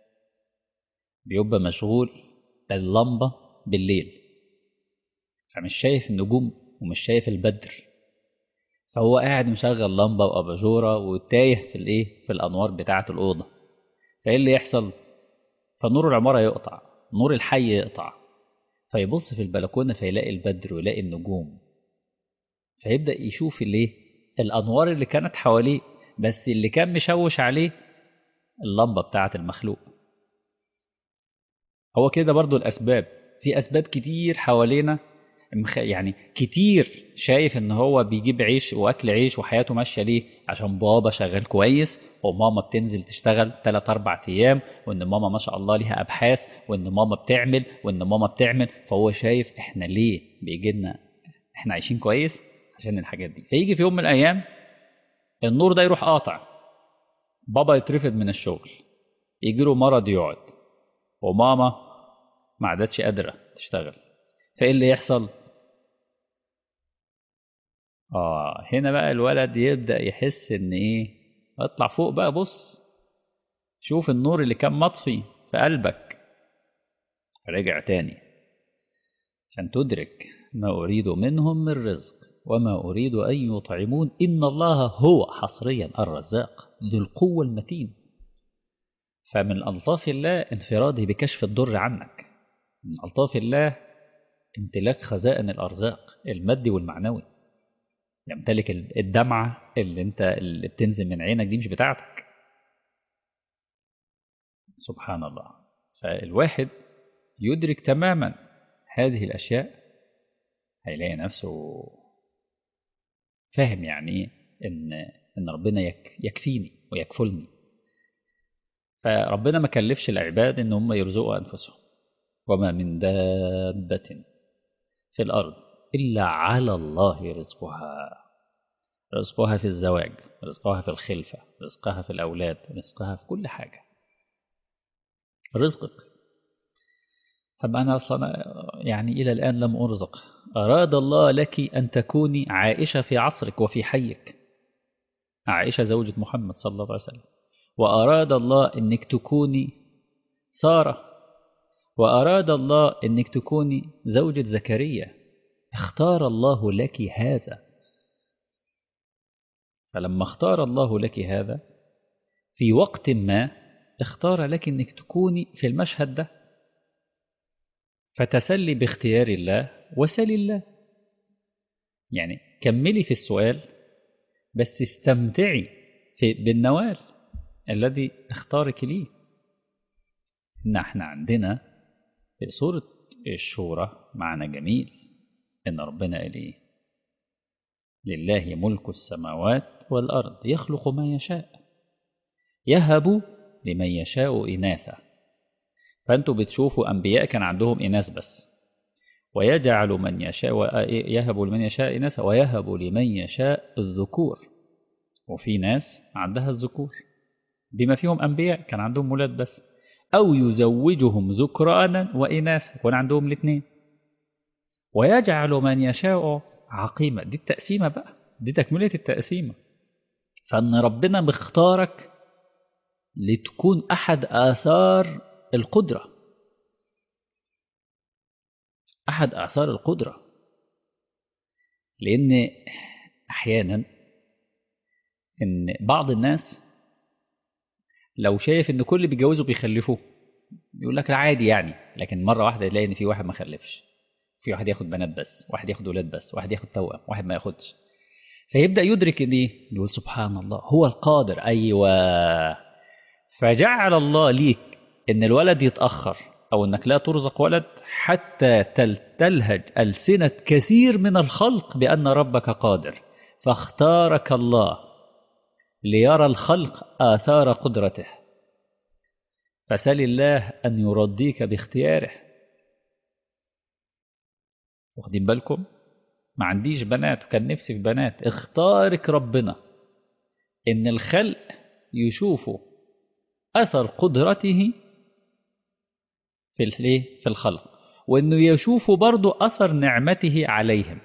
بيبقى مشغول باللمبة بالليل فمش شايف النجوم ومش شايف البدر، فهو قاعد مشغل لمبة وأباجورة وتايه في الإيه في الأنوار بتاعة الأوضة. فإيه اللي يحصل؟ فنور العمارة يقطع، نور الحي يقطع، فيبص في البلكونة فيلاقي البدر ويلاقي النجوم، فيبدأ يشوف الإيه الأنوار اللي كانت حواليه، بس اللي كان مشوش عليه اللمبة بتاعة المخلوق. هو كده برضو الأسباب، في أسباب كتير حوالينا يعني كتير شايف ان هو بيجيب عيش واكل عيش وحياته ماشيه ليه عشان بابا شغال كويس وماما بتنزل تشتغل 3 4 ايام وان ماما ما شاء الله ليها ابحاث وان ماما بتعمل وان ماما بتعمل، فهو شايف احنا ليه بيجي لنا احنا عايشين كويس عشان الحاجات دي. فيجي في يوم من الايام النور ده يروح قاطع بابا يترفد من الشغل، يجيله مرض يقعد، وماما ما عادتش قادرة تشتغل، فايه اللي يحصل؟ هنا بقى الولد يبدأ يحس ان ايه، اطلع فوق بقى، بص شوف النور اللي كان مطفي في قلبك رجع تاني، عشان تدرك ما أريد منهم من رزق وما أريد أن يطعمون إن الله هو حصريا الرزاق ذو القوة المتين. فمن ألطاف الله انفراده بكشف الضر عنك، من ألطاف الله امتلاك خزائن الأرزاق المادي والمعنوي. يمتلك الدمعة اللي بتنزل من عينك دي مش بتاعتك. سبحان الله. فالواحد يدرك تماما هذه الأشياء، هيلاقي نفسه فاهم يعني ايه ان ربنا يكفيني ويكفلني. فربنا ما كلفش العباد ان هم يرزقوا انفسهم، وما من دابة في الارض الا على الله رزقها. رزقها في الزواج، رزقها في الخلفة، رزقها في الاولاد، رزقها في كل حاجة. رزقك. طب انا اصلا يعني الى الان لم ارزق. اراد الله لك ان تكوني عائشة في عصرك وفي حيك، عائشة زوجة محمد صلى الله عليه وسلم، وأراد الله أنك تكوني سارة، وأراد الله أنك تكوني زوجة زكريا. اختار الله لك هذا. فلما اختار الله لك هذا في وقت ما، اختار لك أنك تكوني في المشهد ده، فتسلي باختيار الله وسل الله. يعني كملي في السؤال، بس استمتعي بالنوال الذي اختارك ليه. إن احنا عندنا في سورة الشورى معنى جميل، إن ربنا قال إيه؟ لله ملك السماوات والأرض يخلق ما يشاء يهب لمن يشاء إناثا. فأنتوا بتشوفوا أنبياء كان عندهم إناث بس، ويجعل من يشاء يهب لمن يشاء إناثا ويهب لمن يشاء الذكور. وفي ناس عندها الذكور بما فيهم أنبياء كان عندهم ولاد بس، أو يزوجهم ذكرانا وإناثا يكون عندهم الاثنين، ويجعل من يشاء عقيمة. دي التقسيمة بقى، دي تكملة التقسيمة. فأن ربنا مختارك لتكون أحد آثار القدرة، أحد آثار القدرة. لأن أحيانا إن بعض الناس لو شايف إن كل اللي بيجوزوا بيخلفوه يقول لك عادي يعني، لكن مرة واحدة يلاقي إن في واحد ما خلفش، في واحد ياخد بنات بس، واحد ياخد ولاد بس، واحد ياخد توأم، واحد ما ياخدش. فيبدأ يدرك إن إيه، يقول سبحان الله هو القادر. أيوة. فجعل الله ليك إن الولد يتأخر أو إنك لا ترزق ولد حتى تلهج ألسنة كثير من الخلق بأن ربك قادر، فاختارك الله ليرى الخلق آثار قدرته. فسل الله أن يرضيك باختياره. واخدين بالكم؟ ما عنديش بنات وكان نفسي في بنات، اختارك ربنا إن الخلق يشوفوا أثر قدرته في الخلق، وإنه يشوفوا برضو أثر نعمته عليهم.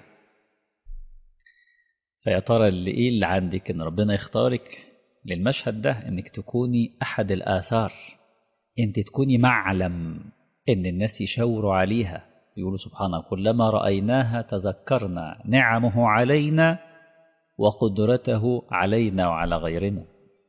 فيا ترى اللي عندك إن ربنا يختارك للمشهد ده، إنك تكوني أحد الآثار، أنت تكوني معلم إن الناس يشاوروا عليها، يقولوا سبحانه كلما رأيناها تذكرنا نعمه علينا وقدرته علينا وعلى غيرنا.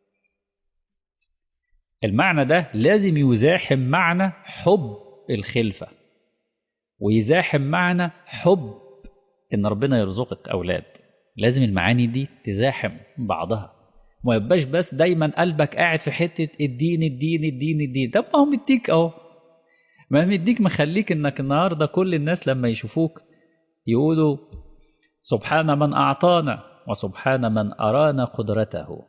المعنى ده لازم يزاحم معنى حب الخلفة، ويزاحم معنى حب إن ربنا يرزقك أولاد. لازم المعاني دي تزاحم بعضها، ما يبقاش بس دايما قلبك قاعد في حتة الدين الدين الدين الدين. طب ما هو مديك أهو، ما هو مديك، مخليك إنك النهاردة كل الناس لما يشوفوك يقولوا سبحان من أعطانا وسبحان من أرانا قدرته.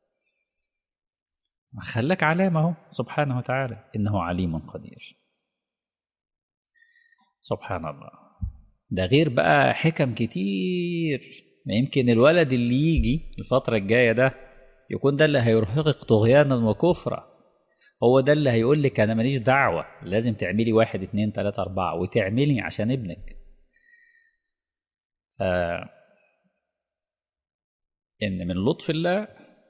خلاك علامة اهو سبحانه وتعالى إنه عليم قدير. سبحان الله. ده غير بقى حكم كتير. ما يمكن الولد اللي يجي الفترة الجاية ده يكون ده اللي هيرهقك طغيانا وكفرا. هو ده اللي هيقول لك أنا ماليش دعوة، لازم تعملي 1 2 3 4 وتعملي عشان ابنك. إن من لطف الله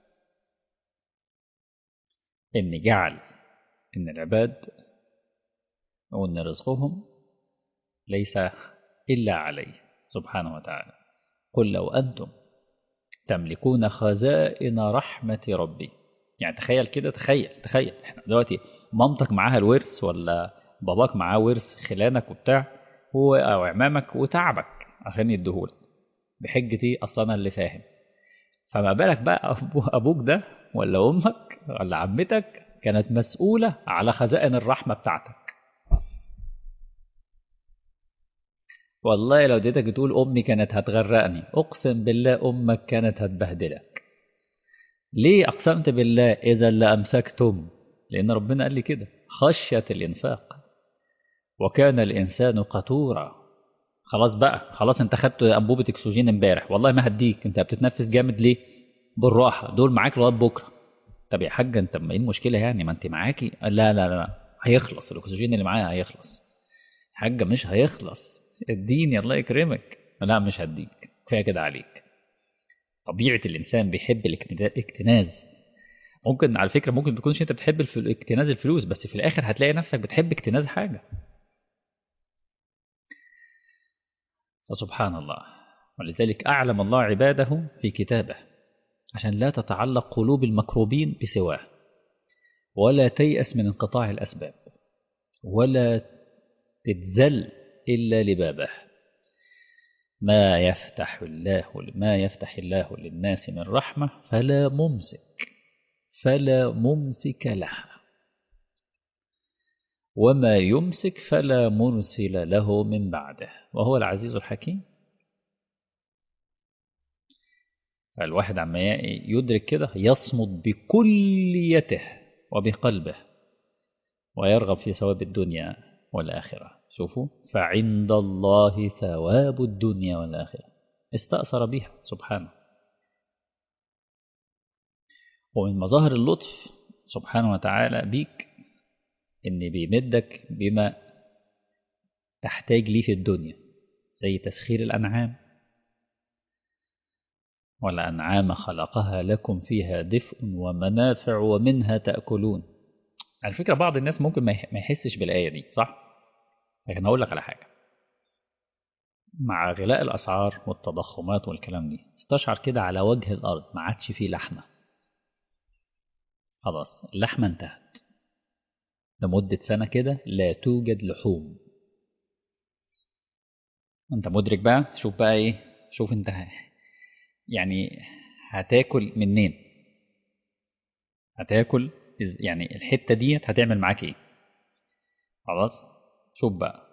إن جعل إن العباد وإن رزقهم ليس إلا عليه سبحانه وتعالى. قل لو أنتم تملكون خزائن رحمة ربي. يعني تخيل كده، تخيل احنا دلوقتي مامتك معاها الورث ولا باباك معاه ورث خلانك وبتاع أو عمامك وتعبك عشان يديهولك بحجة ايه؟ أصلا أنا اللي فاهم. فما بالك بقى أبوك ده ولا أمك ولا عمتك كانت مسؤولة على خزائن الرحمة بتاعتك. والله لو اديتك تقول أمي كانت هتغرقني، أقسم بالله أمك كانت هتبهدلك. ليه أقسمت بالله؟ إذا لأمسكتم، لأن ربنا قال لي كده خشية الإنفاق وكان الإنسان قتورا. خلاص بقى، خلاص أنت خدت أنبوبة أكسجين امبارح، والله ما هديك، أنت بتتنفس جامد ليه؟ بالراحة، دول معاك لغاية بكرة. طب يا حاجة أنت ما إيه المشكلة يعني؟ ما أنت معاكي. لا لا لا، هيخلص الأكسجين اللي معايا هيخلص. حاجة مش هيخلص، اديني الله يكرمك. لا مش هديك، كفاية كده عليك. طبيعة الإنسان بيحب الاكتناز. ممكن على فكرة ممكن تكونش أنت بتحب اكتناز الفلوس، بس في الآخر هتلاقي نفسك بتحب اكتناز حاجة. فسبحان الله. ولذلك أعلم الله عباده في كتابه عشان لا تتعلق قلوب المكروبين بسواه، ولا تيأس من انقطاع الأسباب، ولا تتذل إلا لبابه. ما يفتح الله للناس من رحمة فلا ممسك لها، وما يمسك فلا مرسل له من بعده، وهو العزيز الحكيم. الواحد عما يدرك كده يصمد بكليته وبقلبه ويرغب في ثواب الدنيا والآخرة. شوفوا، فعند الله ثواب الدنيا والآخرة، استأثر بها سبحانه. ومن مظاهر اللطف سبحانه وتعالى بيك إن بيمدك بما تحتاج ليه في الدنيا، زي تسخير الأنعام. والأنعام خلقها لكم فيها دفء ومنافع ومنها تأكلون. على فكرة بعض الناس ممكن ما يحسش بالآية دي، صح؟ لكن أقول لك على حاجة، مع غلاء الأسعار والتضخمات والكلام دي استشعر كده على وجه الأرض ما عادش فيه لحمة. خلاص اللحمة انتهت لمدة سنة كده، لا توجد لحوم. انت مدرك بقى؟ شوف بقى ايه، شوف انت يعني هتاكل منين؟ هتاكل يعني الحتة دي هتعمل معاك ايه؟ خلاص شوف بقى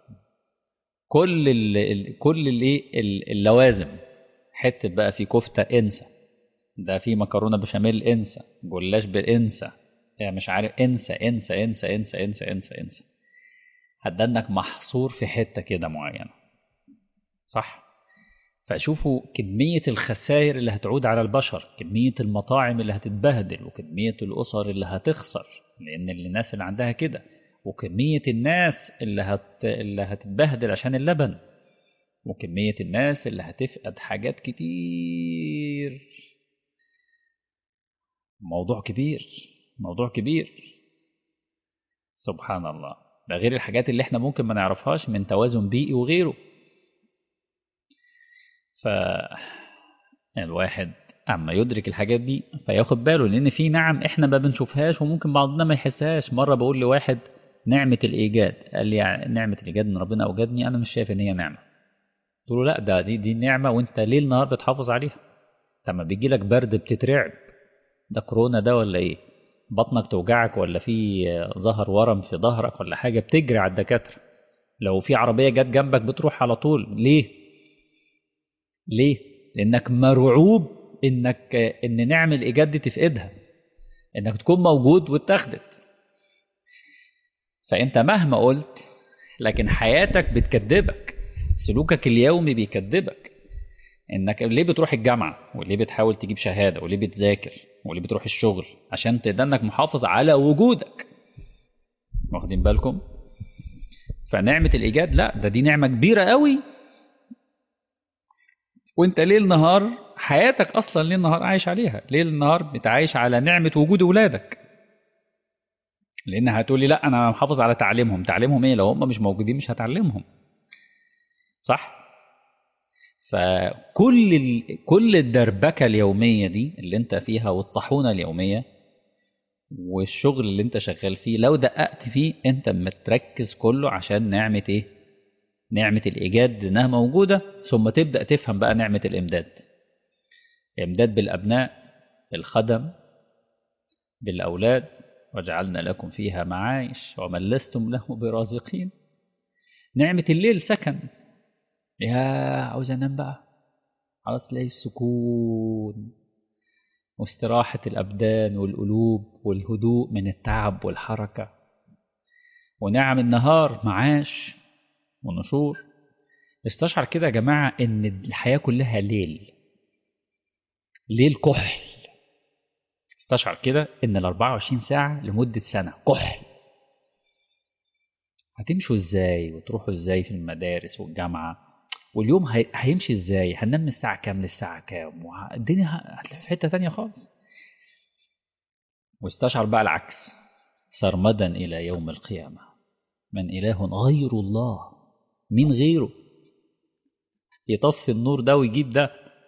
كل اللوازم. حتة بقى في كفتة انسى، ده في مكرونة بشاميل انسى، جلاش انسى، يعني مش عارف، انسى انسى انسى انسى انسى انسى انسى. هتدنك محصور في حتة كده معينة، صح؟ فشوفوا كمية الخسائر اللي هتعود على البشر، كمية المطاعم اللي هتتبهدل، وكمية الأسر اللي هتخسر لأن الناس اللي عندها كده، وكمية الناس اللي هتتبهدل عشان اللبن، وكمية الناس اللي هتفقد حاجات كتير. موضوع كبير، موضوع كبير. سبحان الله. ده غير الحاجات اللي احنا ممكن ما نعرفهاش من توازن بيئي وغيره. فالواحد أما يدرك الحاجات دي فياخد باله، لأن في نعم إحنا ما بنشوفهاش وممكن بعضنا ما يحسهاش. مرة بقول لواحد نعمة الإيجاد، قال لي يعني نعمة الإيجاد إن ربنا أوجدني، أنا مش شايف إن هي نعمة. قلت له لا، دي نعمة وأنت ليل نهار بتحافظ عليها. لما بيجي لك برد بتترعب، ده كورونا ده ولا إيه؟ بطنك توجعك ولا في ظهر ورم في ظهرك ولا حاجة، بتجري على الدكاترة. لو في عربية جت جنبك بتروح على طول. ليه؟ لأنك مرعوب إن نعمل الإيجاد دي تفقدها، إنك تكون موجود واتاخدت. فأنت مهما قلت لكن حياتك بتكذبك، سلوكك اليومي بيكذبك. إنك ليه بتروح الجامعة، وليه بتحاول تجيب شهادة، وليه بتذاكر، واللي بتروح الشغل عشان تدنك محافظ على وجودك. واخدين بالكم؟ فنعمة الإيجاد لا، دي نعمة كبيرة قوي. وانت ليل نهار حياتك أصلا ليل نهار عايش عليها، ليل نهار بتعايش على نعمة وجود أولادك. لأن هتقولي لا أنا محافظ على تعليمهم إيه؟ لو هم مش موجودين مش هتعلمهم، صح؟ فكل كل الدربكة اليومية دي اللي انت فيها والطحونة اليومية والشغل اللي انت شغال فيه، لو دققت فيه انت متركز كله عشان نعمة ايه؟ نعمة الإيجاد انها موجودة، ثم تبدأ تفهم بقى نعمة الإمداد. إمداد بالأبناء، بالخدم، بالأولاد. وجعلنا لكم فيها معايش ومن لستم له برازقين. نعمة الليل سكن، يا عاوز انام بقى، خلاص تلاقي السكون واستراحة الأبدان والقلوب والهدوء من التعب والحركة. ونعم النهار معاش ونشور. استشعر كده يا جماعة إن الحياة كلها ليل، ليل كحل. استشعر كده إن 24 ساعة لمدة سنة كحل. هتمشوا إزاي وتروحوا إزاي في المدارس والجامعة؟ واليوم هيمشي إزاي؟ هننام من الساعة كام للساعة كام؟ الدنيا هتلاقي في حتة تانية خالص. واستشعر بقى العكس، سرمدا إلى يوم القيامة. من إله غير الله؟ مين غيره يطفي النور ده ويجيب ده؟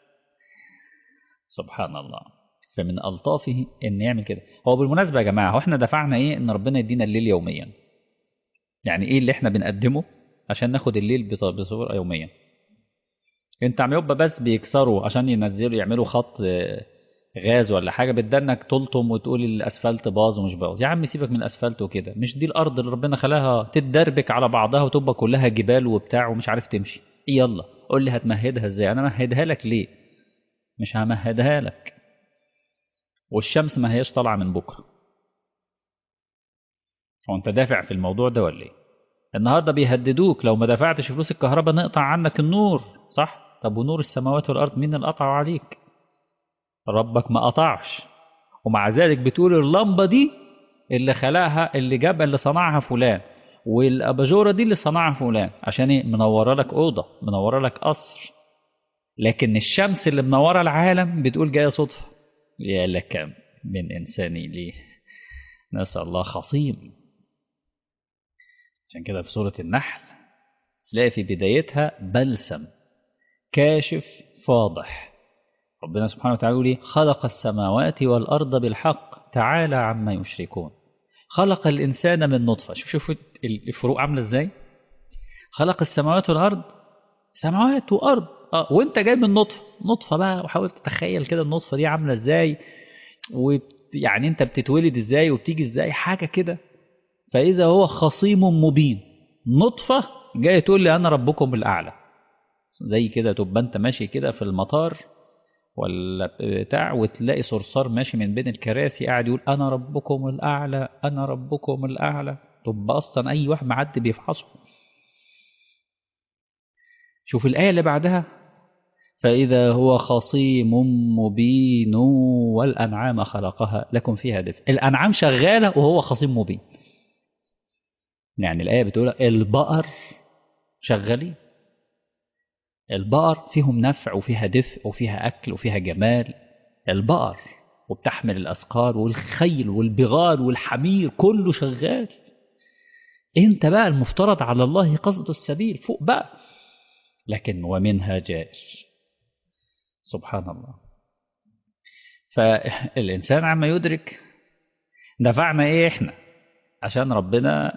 سبحان الله. فمن ألطافه إن يعمل كده. هو بالمناسبة يا جماعة، هو إحنا دفعنا إيه إن ربنا يدينا الليل يوميا؟ يعني إيه اللي إحنا بنقدمه عشان ناخد الليل بصورة يوميا؟ أنت عم يبقى بس بيكسروا عشان ينزلوا يعملوا خط غاز ولا حاجة، بدنك تلطم وتقول الأسفلت باظ ومش باظ. يا عم سيبك من الأسفلت وكده، مش دي الأرض اللي ربنا خلاها تتدربك على بعضها وتبقى كلها جبال وبتاع ومش عارف تمشي؟ يلا قول لي هتمهدها ازاي؟ أنا مهدها لك ليه؟ مش همهدها لك. والشمس ما هيش طالعة من بكرة. هو أنت دافع في الموضوع ده ولا إيه؟ النهاردة بيهددوك لو ما دفعتش فلوس الكهرباء نقطع عنك النور، صح؟ طب ونور السماوات والأرض مين اللي قطعه عليك؟ ربك ما قطعش. ومع ذلك بتقول اللمبة دي اللي خلقها اللي صنعها فلان، والأباجورة دي اللي صنعها فلان. عشان ايه؟ منورة لك أوضة، منورة لك قصر. لكن الشمس اللي منورة العالم بتقول جاية صدفة. يا لك من إنساني ليه، نسأل الله خصيم. عشان كده في سورة النحل تلاقي في بدايتها بلسم كاشف فاضح. ربنا سبحانه وتعالى يقول خلق السماوات والأرض بالحق تعالى عما يشركون. خلق الإنسان من نطفة. شوف الفروق عاملة إزاي. خلق السماوات والأرض، سماوات وأرض، وانت جاي من نطفة بقى. وحاول تتخيل كده النطفة دي عاملة إزاي، ويعني انت بتتولد إزاي وبتيجي إزاي، حاجة كده. فإذا هو خصيم مبين، نطفة جاي تقول لي أنا ربكم الأعلى. زي كده تبقى انت ماشي كده في المطار ولا بتاع، وتلاقي صرصار ماشي من بين الكراسي قاعد يقول أنا ربكم الأعلى أنا ربكم الأعلى. تبقى أصلا أي واحد معدي بيفحصه. شوف الآية اللي بعدها، فإذا هو خصيم مبين والأنعام خلقها لكم فيها دفء. الأنعام شغالة وهو خصيم مبين. يعني الآية بتقول البقر شغالين، البقر فيهم نفع وفيها دفء وفيها أكل وفيها جمال. البقر وبتحمل الأثقال، والخيل والبغال والحمير كله شغال. انت بقى المفترض على الله قصد السبيل فوق بقى. لكن ومنها جائر. سبحان الله. فالإنسان عما يدرك دفعنا ايه احنا عشان ربنا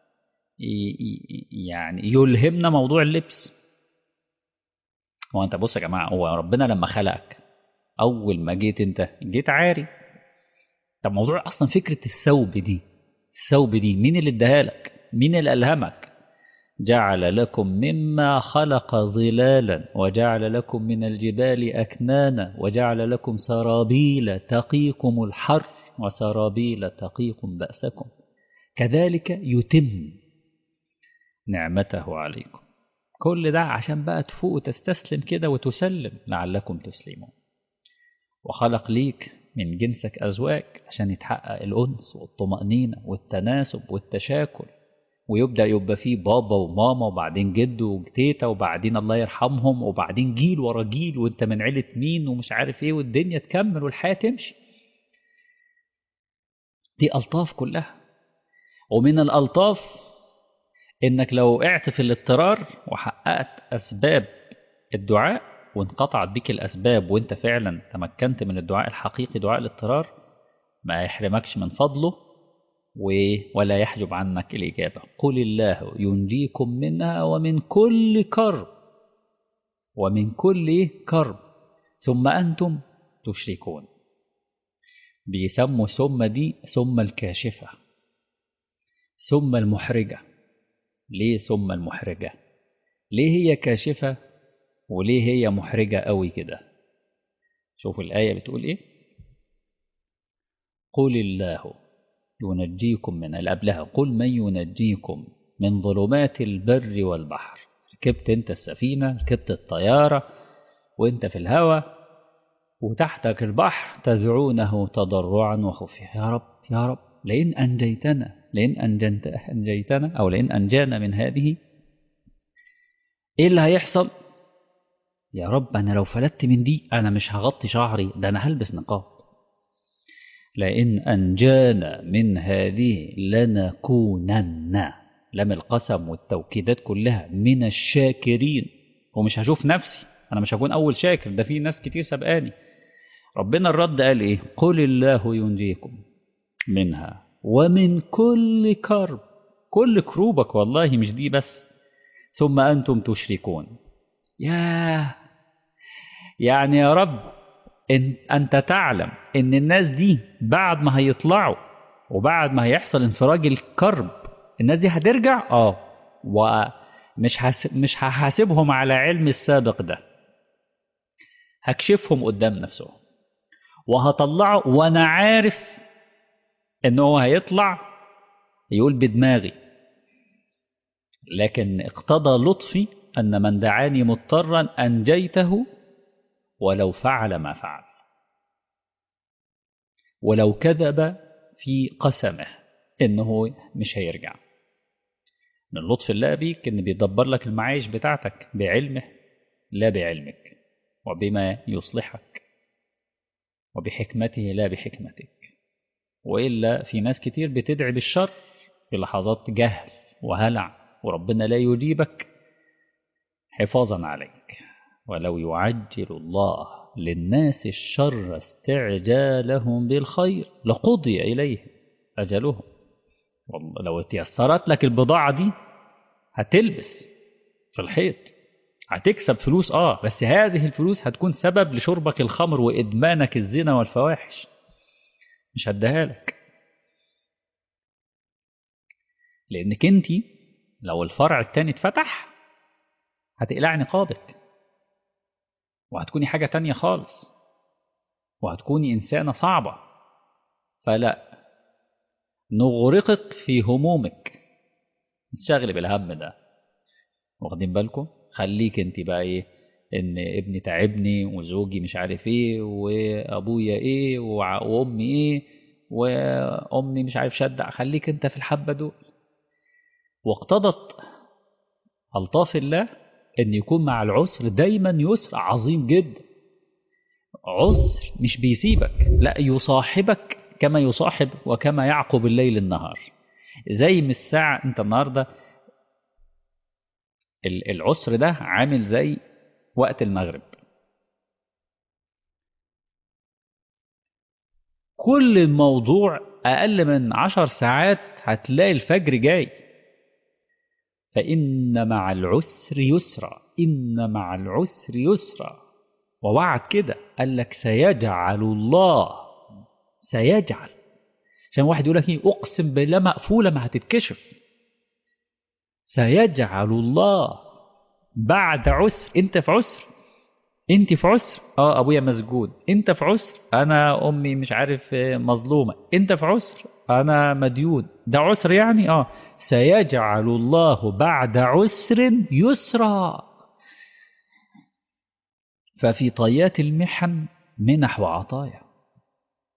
يعني يلهمنا موضوع اللبس. هو انت بص يا جماعة، هو ربنا لما خلقك اول ما جيت انت جيت عاري. طب موضوع اصلا فكرة الثوب دي مين اللي اداها لك؟ مين اللي ألهمك؟ جعل لكم مما خلق ظلالا وجعل لكم من الجبال أكنانا وجعل لكم سرابيل تقيكم الحر وسرابيل تقيكم بأسكم كذلك يتم نعمته عليكم. كل ده عشان بقى تفوق وتستسلم كده وتسلم لعلكم تسلمون. وخلق ليك من جنسك أزواج عشان يتحقق الأنس والطمأنينة والتناسب والتشاكل، ويبدأ يبقى فيه بابا وماما وبعدين جد وتيتا وبعدين الله يرحمهم وبعدين جيل ورا جيل، وانت من عيلة مين ومش عارف ايه، والدنيا تكمل والحياة تمشي. دي ألطاف كلها. ومن الألطاف إنك لو وقعت في الاضطرار وحققت أسباب الدعاء وانقطعت بك الأسباب وانت فعلا تمكنت من الدعاء الحقيقي دعاء الاضطرار، ما يحرمكش من فضله ولا يحجب عنك الإجابة. قل الله ينجيكم منها ومن كل كرب، ومن كل كرب ثم أنتم تشركون. بيسموا ثم دي ثم الكاشفة، ثم المحرجة. ليه ثم المحرجة؟ ليه هي كاشفة وليه هي محرجة قوي كده؟ شوفوا الآية بتقول إيه. قل الله ينجيكم من الأبلة، قل من ينجيكم من ظلمات البر والبحر. ركبت انت السفينة، ركبت الطيارة وانت في الهواء وتحتك البحر تدعونه تضرعا وخفيا، يا رب يا رب لئن أنجيتنا، أنجيتنا أو لئن أنجانا من هذه إيه اللي هيحصل؟ يا رب أنا لو فلت من دي أنا مش هغطي شعري، ده أنا هلبس نقاب. لئن أنجانا من هذه لنكونن، لم القسم والتوكيدات كلها، من الشاكرين. ومش هشوف نفسي، أنا مش هكون أول شاكر، ده في ناس كتير سبقاني. ربنا الرد قال إيه؟ قل الله ينجيكم منها ومن كل كرب، كل كروبك والله مش دي بس، ثم أنتم تشركون. يعني يا رب أنت تعلم إن الناس دي بعد ما هيطلعوا وبعد ما هيحصل انفراج الكرب الناس دي هترجع. مش هحاسبهم على علم السابق ده، هكشفهم قدام نفسهم وهطلعه، وأنا عارف إنه هو هيطلع يقول بدماغي، لكن اقتضى لطفي أن من دعاني مضطرا أنجيته ولو فعل ما فعل، ولو كذب في قسمه إنه مش هيرجع. من لطف الله بيك إن بيدبر لك المعايش بتاعتك بعلمه لا بعلمك، وبما يصلحك، وبحكمته لا بحكمتك. وإلا في ناس كتير بتدعي بالشر في لحظات جهل وهلع وربنا لا يجيبك حفاظا عليك. ولو يعجل الله للناس الشر استعجالهم بالخير لقضي إليهم أجلهم. والله لو تيسرت لك البضاعة دي هتلبس في الحيط، هتكسب فلوس بس هذه الفلوس هتكون سبب لشربك الخمر وإدمانك الزنا والفواحش، مش هديها لك. لأنك انت لو الفرع التاني اتفتح هتقلع نقابك وهتكوني حاجة تانية خالص وهتكوني إنسانة صعبة. فلا نغرقك في همومك، تشغلي بالهم ده. واخدين بالكم؟ خليك انت بقى ايه، ان ابني تعبني وزوجي مش عارف ايه وابويا ايه وامي ايه وامي مش عارف شدع، خليك انت في الحبة دول. واقتضت ألطاف الله ان يكون مع العسر دايما يسر عظيم جدا. عسر مش بيسيبك، لا يصاحبك كما يصاحب وكما يعقب الليل النهار. زي من الساعة انت النهاردة العسر ده عامل زي وقت المغرب، كل الموضوع أقل من 10 ساعات هتلاقي الفجر جاي. فإن مع العسر يسرا، إن مع العسر يسرا. ووعد كده قال لك سيجعل الله، سيجعل. عشان واحد يقول لك أقسم بالله مقفولة ما هتتكشف. سيجعل الله بعد عسر. انت في عسر، انت في عسر، ابويا مسجون، انت في عسر، انا امي مش عارف مظلومة، انت في عسر، انا مديون، ده عسر يعني سيجعل الله بعد عسر يسرا. ففي طيات المحن منح وعطايا.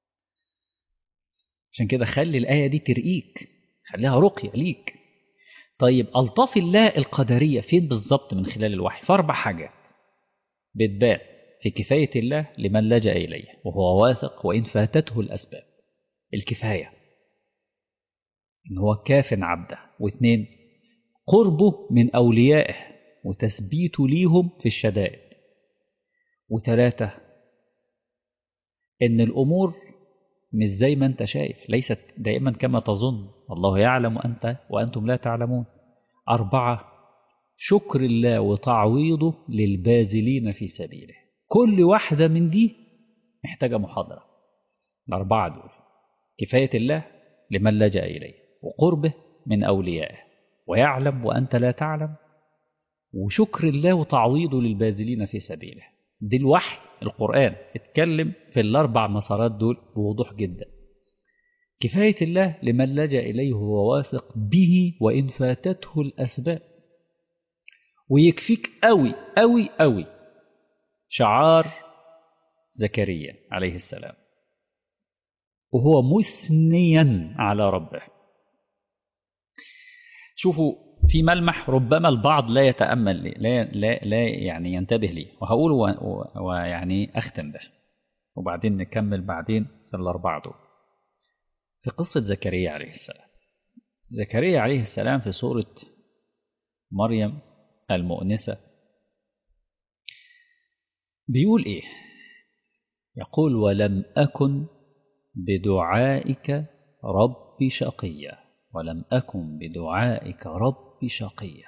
عشان كده خلي الآية دي ترقيك، خليها رقية ليك. طيب ألطاف الله القدرية فين بالظبط من خلال الوحي؟ في 4 حاجات بتبان في كفاية الله لمن لجأ إليه وهو واثق وإن فاتته الأسباب. الكفاية إن هو كاف عبده، و2 قربه من أوليائه وتثبيته ليهم في الشدائد، و3 إن الأمور مش زي ما أنت شايف، ليست دائما كما تظن، الله يعلم وأنتم لا تعلمون. 4 شكر الله وتعويضه للباذلين في سبيله. كل واحدة من دي محتاجة محاضرة. ال4 دول كفاية الله لمن لجأ إليه، وقربه من أوليائه، ويعلم وأنت لا تعلم، وشكر الله وتعويضه للباذلين في سبيله. دي الوحي القرآن اتكلم في ال4 مسارات دول بوضوح جدا. كفاية الله لمن لجأ إليه وهو واثق به وإن فاتته الأسباب. ويكفيك أوي أوي أوي شعار زكريا عليه السلام وهو مثنيا على ربه. شوفوا في ملمح ربما البعض لا يتأمل لي، لا يعني ينتبه لي، وهقول ويعني أختم به وبعدين نكمل بعدين في ال4 دول. في قصة زكريا عليه السلام، زكريا عليه السلام في سورة مريم المؤنسة بيقول إيه؟ يقول ولم أكن بدعائك رب شقيا، ولم أكن بدعائك رب شقيا.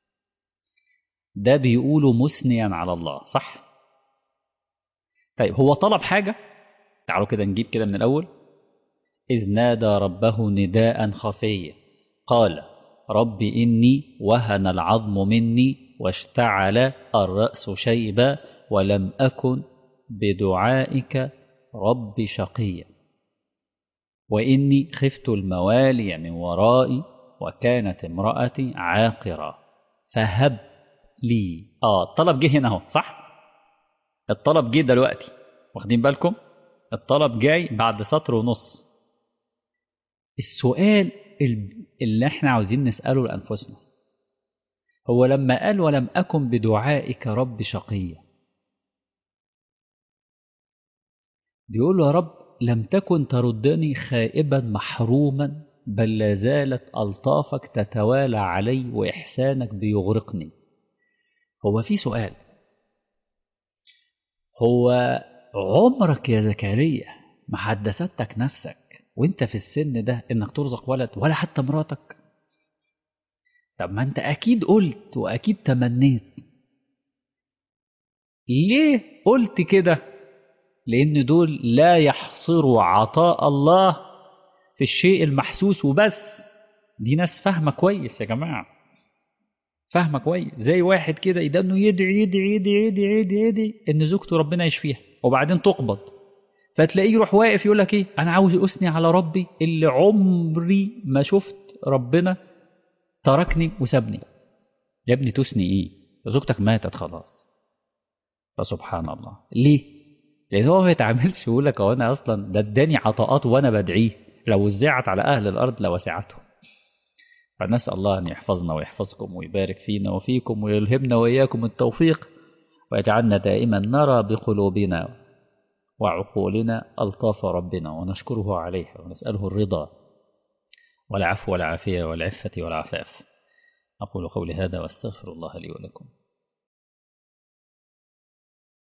ده بيقوله مثنيا على الله، صح؟ طيب هو طلب حاجة؟ تعالوا كده نجيب كده من الأول. إذ نادى ربه نداء خفيا قال رب إني وهن العظم مني واشتعل الرأس شيبا ولم أكن بدعائك رب شقيا وإني خفت الموالي من ورائي وكانت امرأتي عاقرا فهب لي. الطلب جه هنا اهو، صح؟ الطلب جه دلوقتي، واخدين بالكم؟ الطلب جاي بعد سطر ونص. السؤال اللي احنا عاوزين نسأله لأنفسنا هو لما قال ولم أكن بدعائك رب شقيا، بيقول له يا رب لم تكن تردني خائبا محروما بل لا زالت ألطافك تتوالى علي وإحسانك بيغرقني. هو في سؤال، هو عمرك يا زكريا ما حدثتك نفسك وانت في السن ده انك ترزق ولد ولا حتى مراتك؟ طب ما انت اكيد قلت واكيد تمنيت. ليه قلت كده؟ لان دول لا يحصروا عطاء الله في الشيء المحسوس وبس. دي ناس فاهمة كويس يا جماعة، فاهمة كويس. زي واحد كده يدنه يدعي يدعي يدعي يدعي يدعي يدعي ان زوجته ربنا يشفيها وبعدين تقبض، فتلاقيه يروح واقف يقول لك ايه؟ انا عاوز اثني على ربي اللي عمري ما شفت ربنا تركني وسابني. يا ابني تثني ايه؟ زوجتك ماتت خلاص. فسبحان الله. ليه؟ لان هو ما يتعاملش يقول لك هو انا اصلا ده اداني عطاءات وانا بدعيه، لو وزعت على اهل الارض لوسعتهم. فنسال الله ان يحفظنا ويحفظكم ويبارك فينا وفيكم ويلهمنا واياكم التوفيق ويجعلنا دائما نرى بقلوبنا وعقولنا ألطاف ربنا ونشكره عليها ونسأله الرضا والعفو والعافية والعفة والعفاف. أقول قولي هذا واستغفر الله لي ولكم.